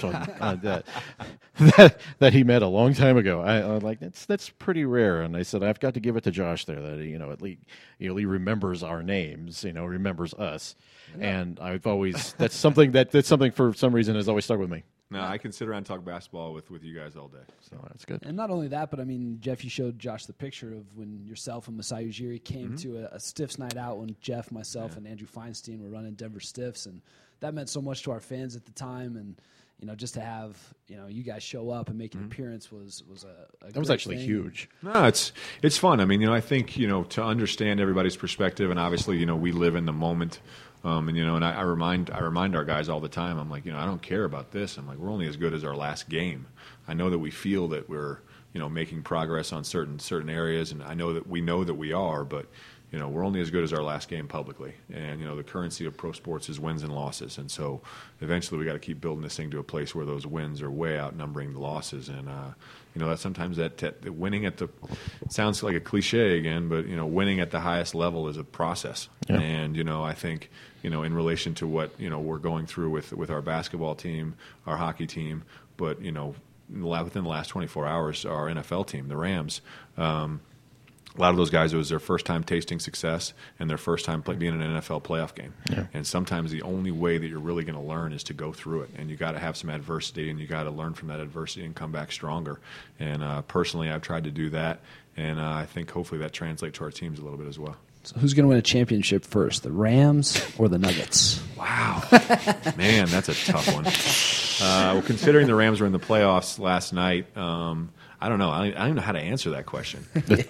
that he met a long time ago?" I'm like, that's pretty rare. And I said, I've got to give it to Josh there that at least he remembers our names, remembers us. Yeah. And I've always that's something for some reason has always stuck with me. No, I can sit around and talk basketball with you guys all day. So that's good. And not only that, but Jeff, you showed Josh the picture of when yourself and Masai Ujiri came to a Stiffs night out when Jeff, myself, and Andrew Feinstein were running Denver Stiffs, and that meant so much to our fans at the time. And just to have you guys show up and make an appearance was a that was actually thing. Huge. No, it's fun. I think to understand everybody's perspective, and obviously we live in the moment. And I remind our guys all the time. I'm like, I don't care about this. I'm like, we're only as good as our last game. I know that we feel that we're, making progress on certain areas, and I know that we are, but we're only as good as our last game publicly. And the currency of pro sports is wins and losses, and so eventually we got to keep building this thing to a place where those wins are way outnumbering the losses. And that sometimes that winning at it sounds like a cliche again, but winning at the highest level is a process. Yeah. And I think in relation to what we're going through with our basketball team, our hockey team, but within the last 24 hours, our NFL team, the Rams. A lot of those guys, it was their first time tasting success and their first time being in an NFL playoff game. Yeah. And sometimes the only way that you're really going to learn is to go through it. And you got to have some adversity, and you got to learn from that adversity and come back stronger. And personally, I've tried to do that, and I think hopefully that translates to our teams a little bit as well. So who's going to win a championship first, the Rams or the Nuggets? Wow. Man, that's a tough one. Well, considering the Rams were in the playoffs last night, I don't know. I don't even know how to answer that question.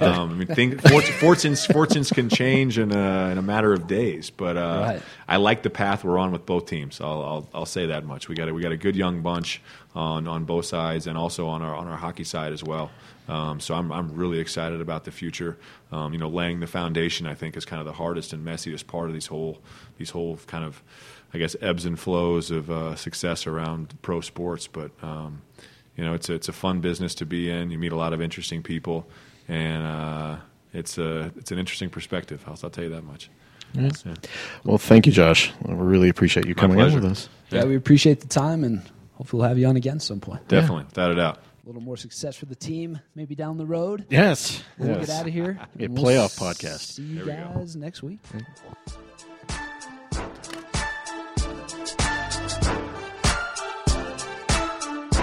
Fortunes can change in a matter of days, but right. I like the path we're on with both teams. I'll say that much. We got a good young bunch on both sides, and also on our hockey side as well. So I'm really excited about the future. Laying the foundation, I think, is kind of the hardest and messiest part of these whole kind of, I guess, ebbs and flows of success around pro sports. But it's a fun business to be in. You meet a lot of interesting people, and it's an interesting perspective. I'll tell you that much. Yes. Yeah. Well, thank you, Josh. We really appreciate you coming in with us. Yeah, we appreciate the time, and hopefully we'll have you on again at some point. Definitely, without a doubt. A little more success for the team, maybe down the road. Yes. We'll get out of here. A playoff podcast. See you guys next week.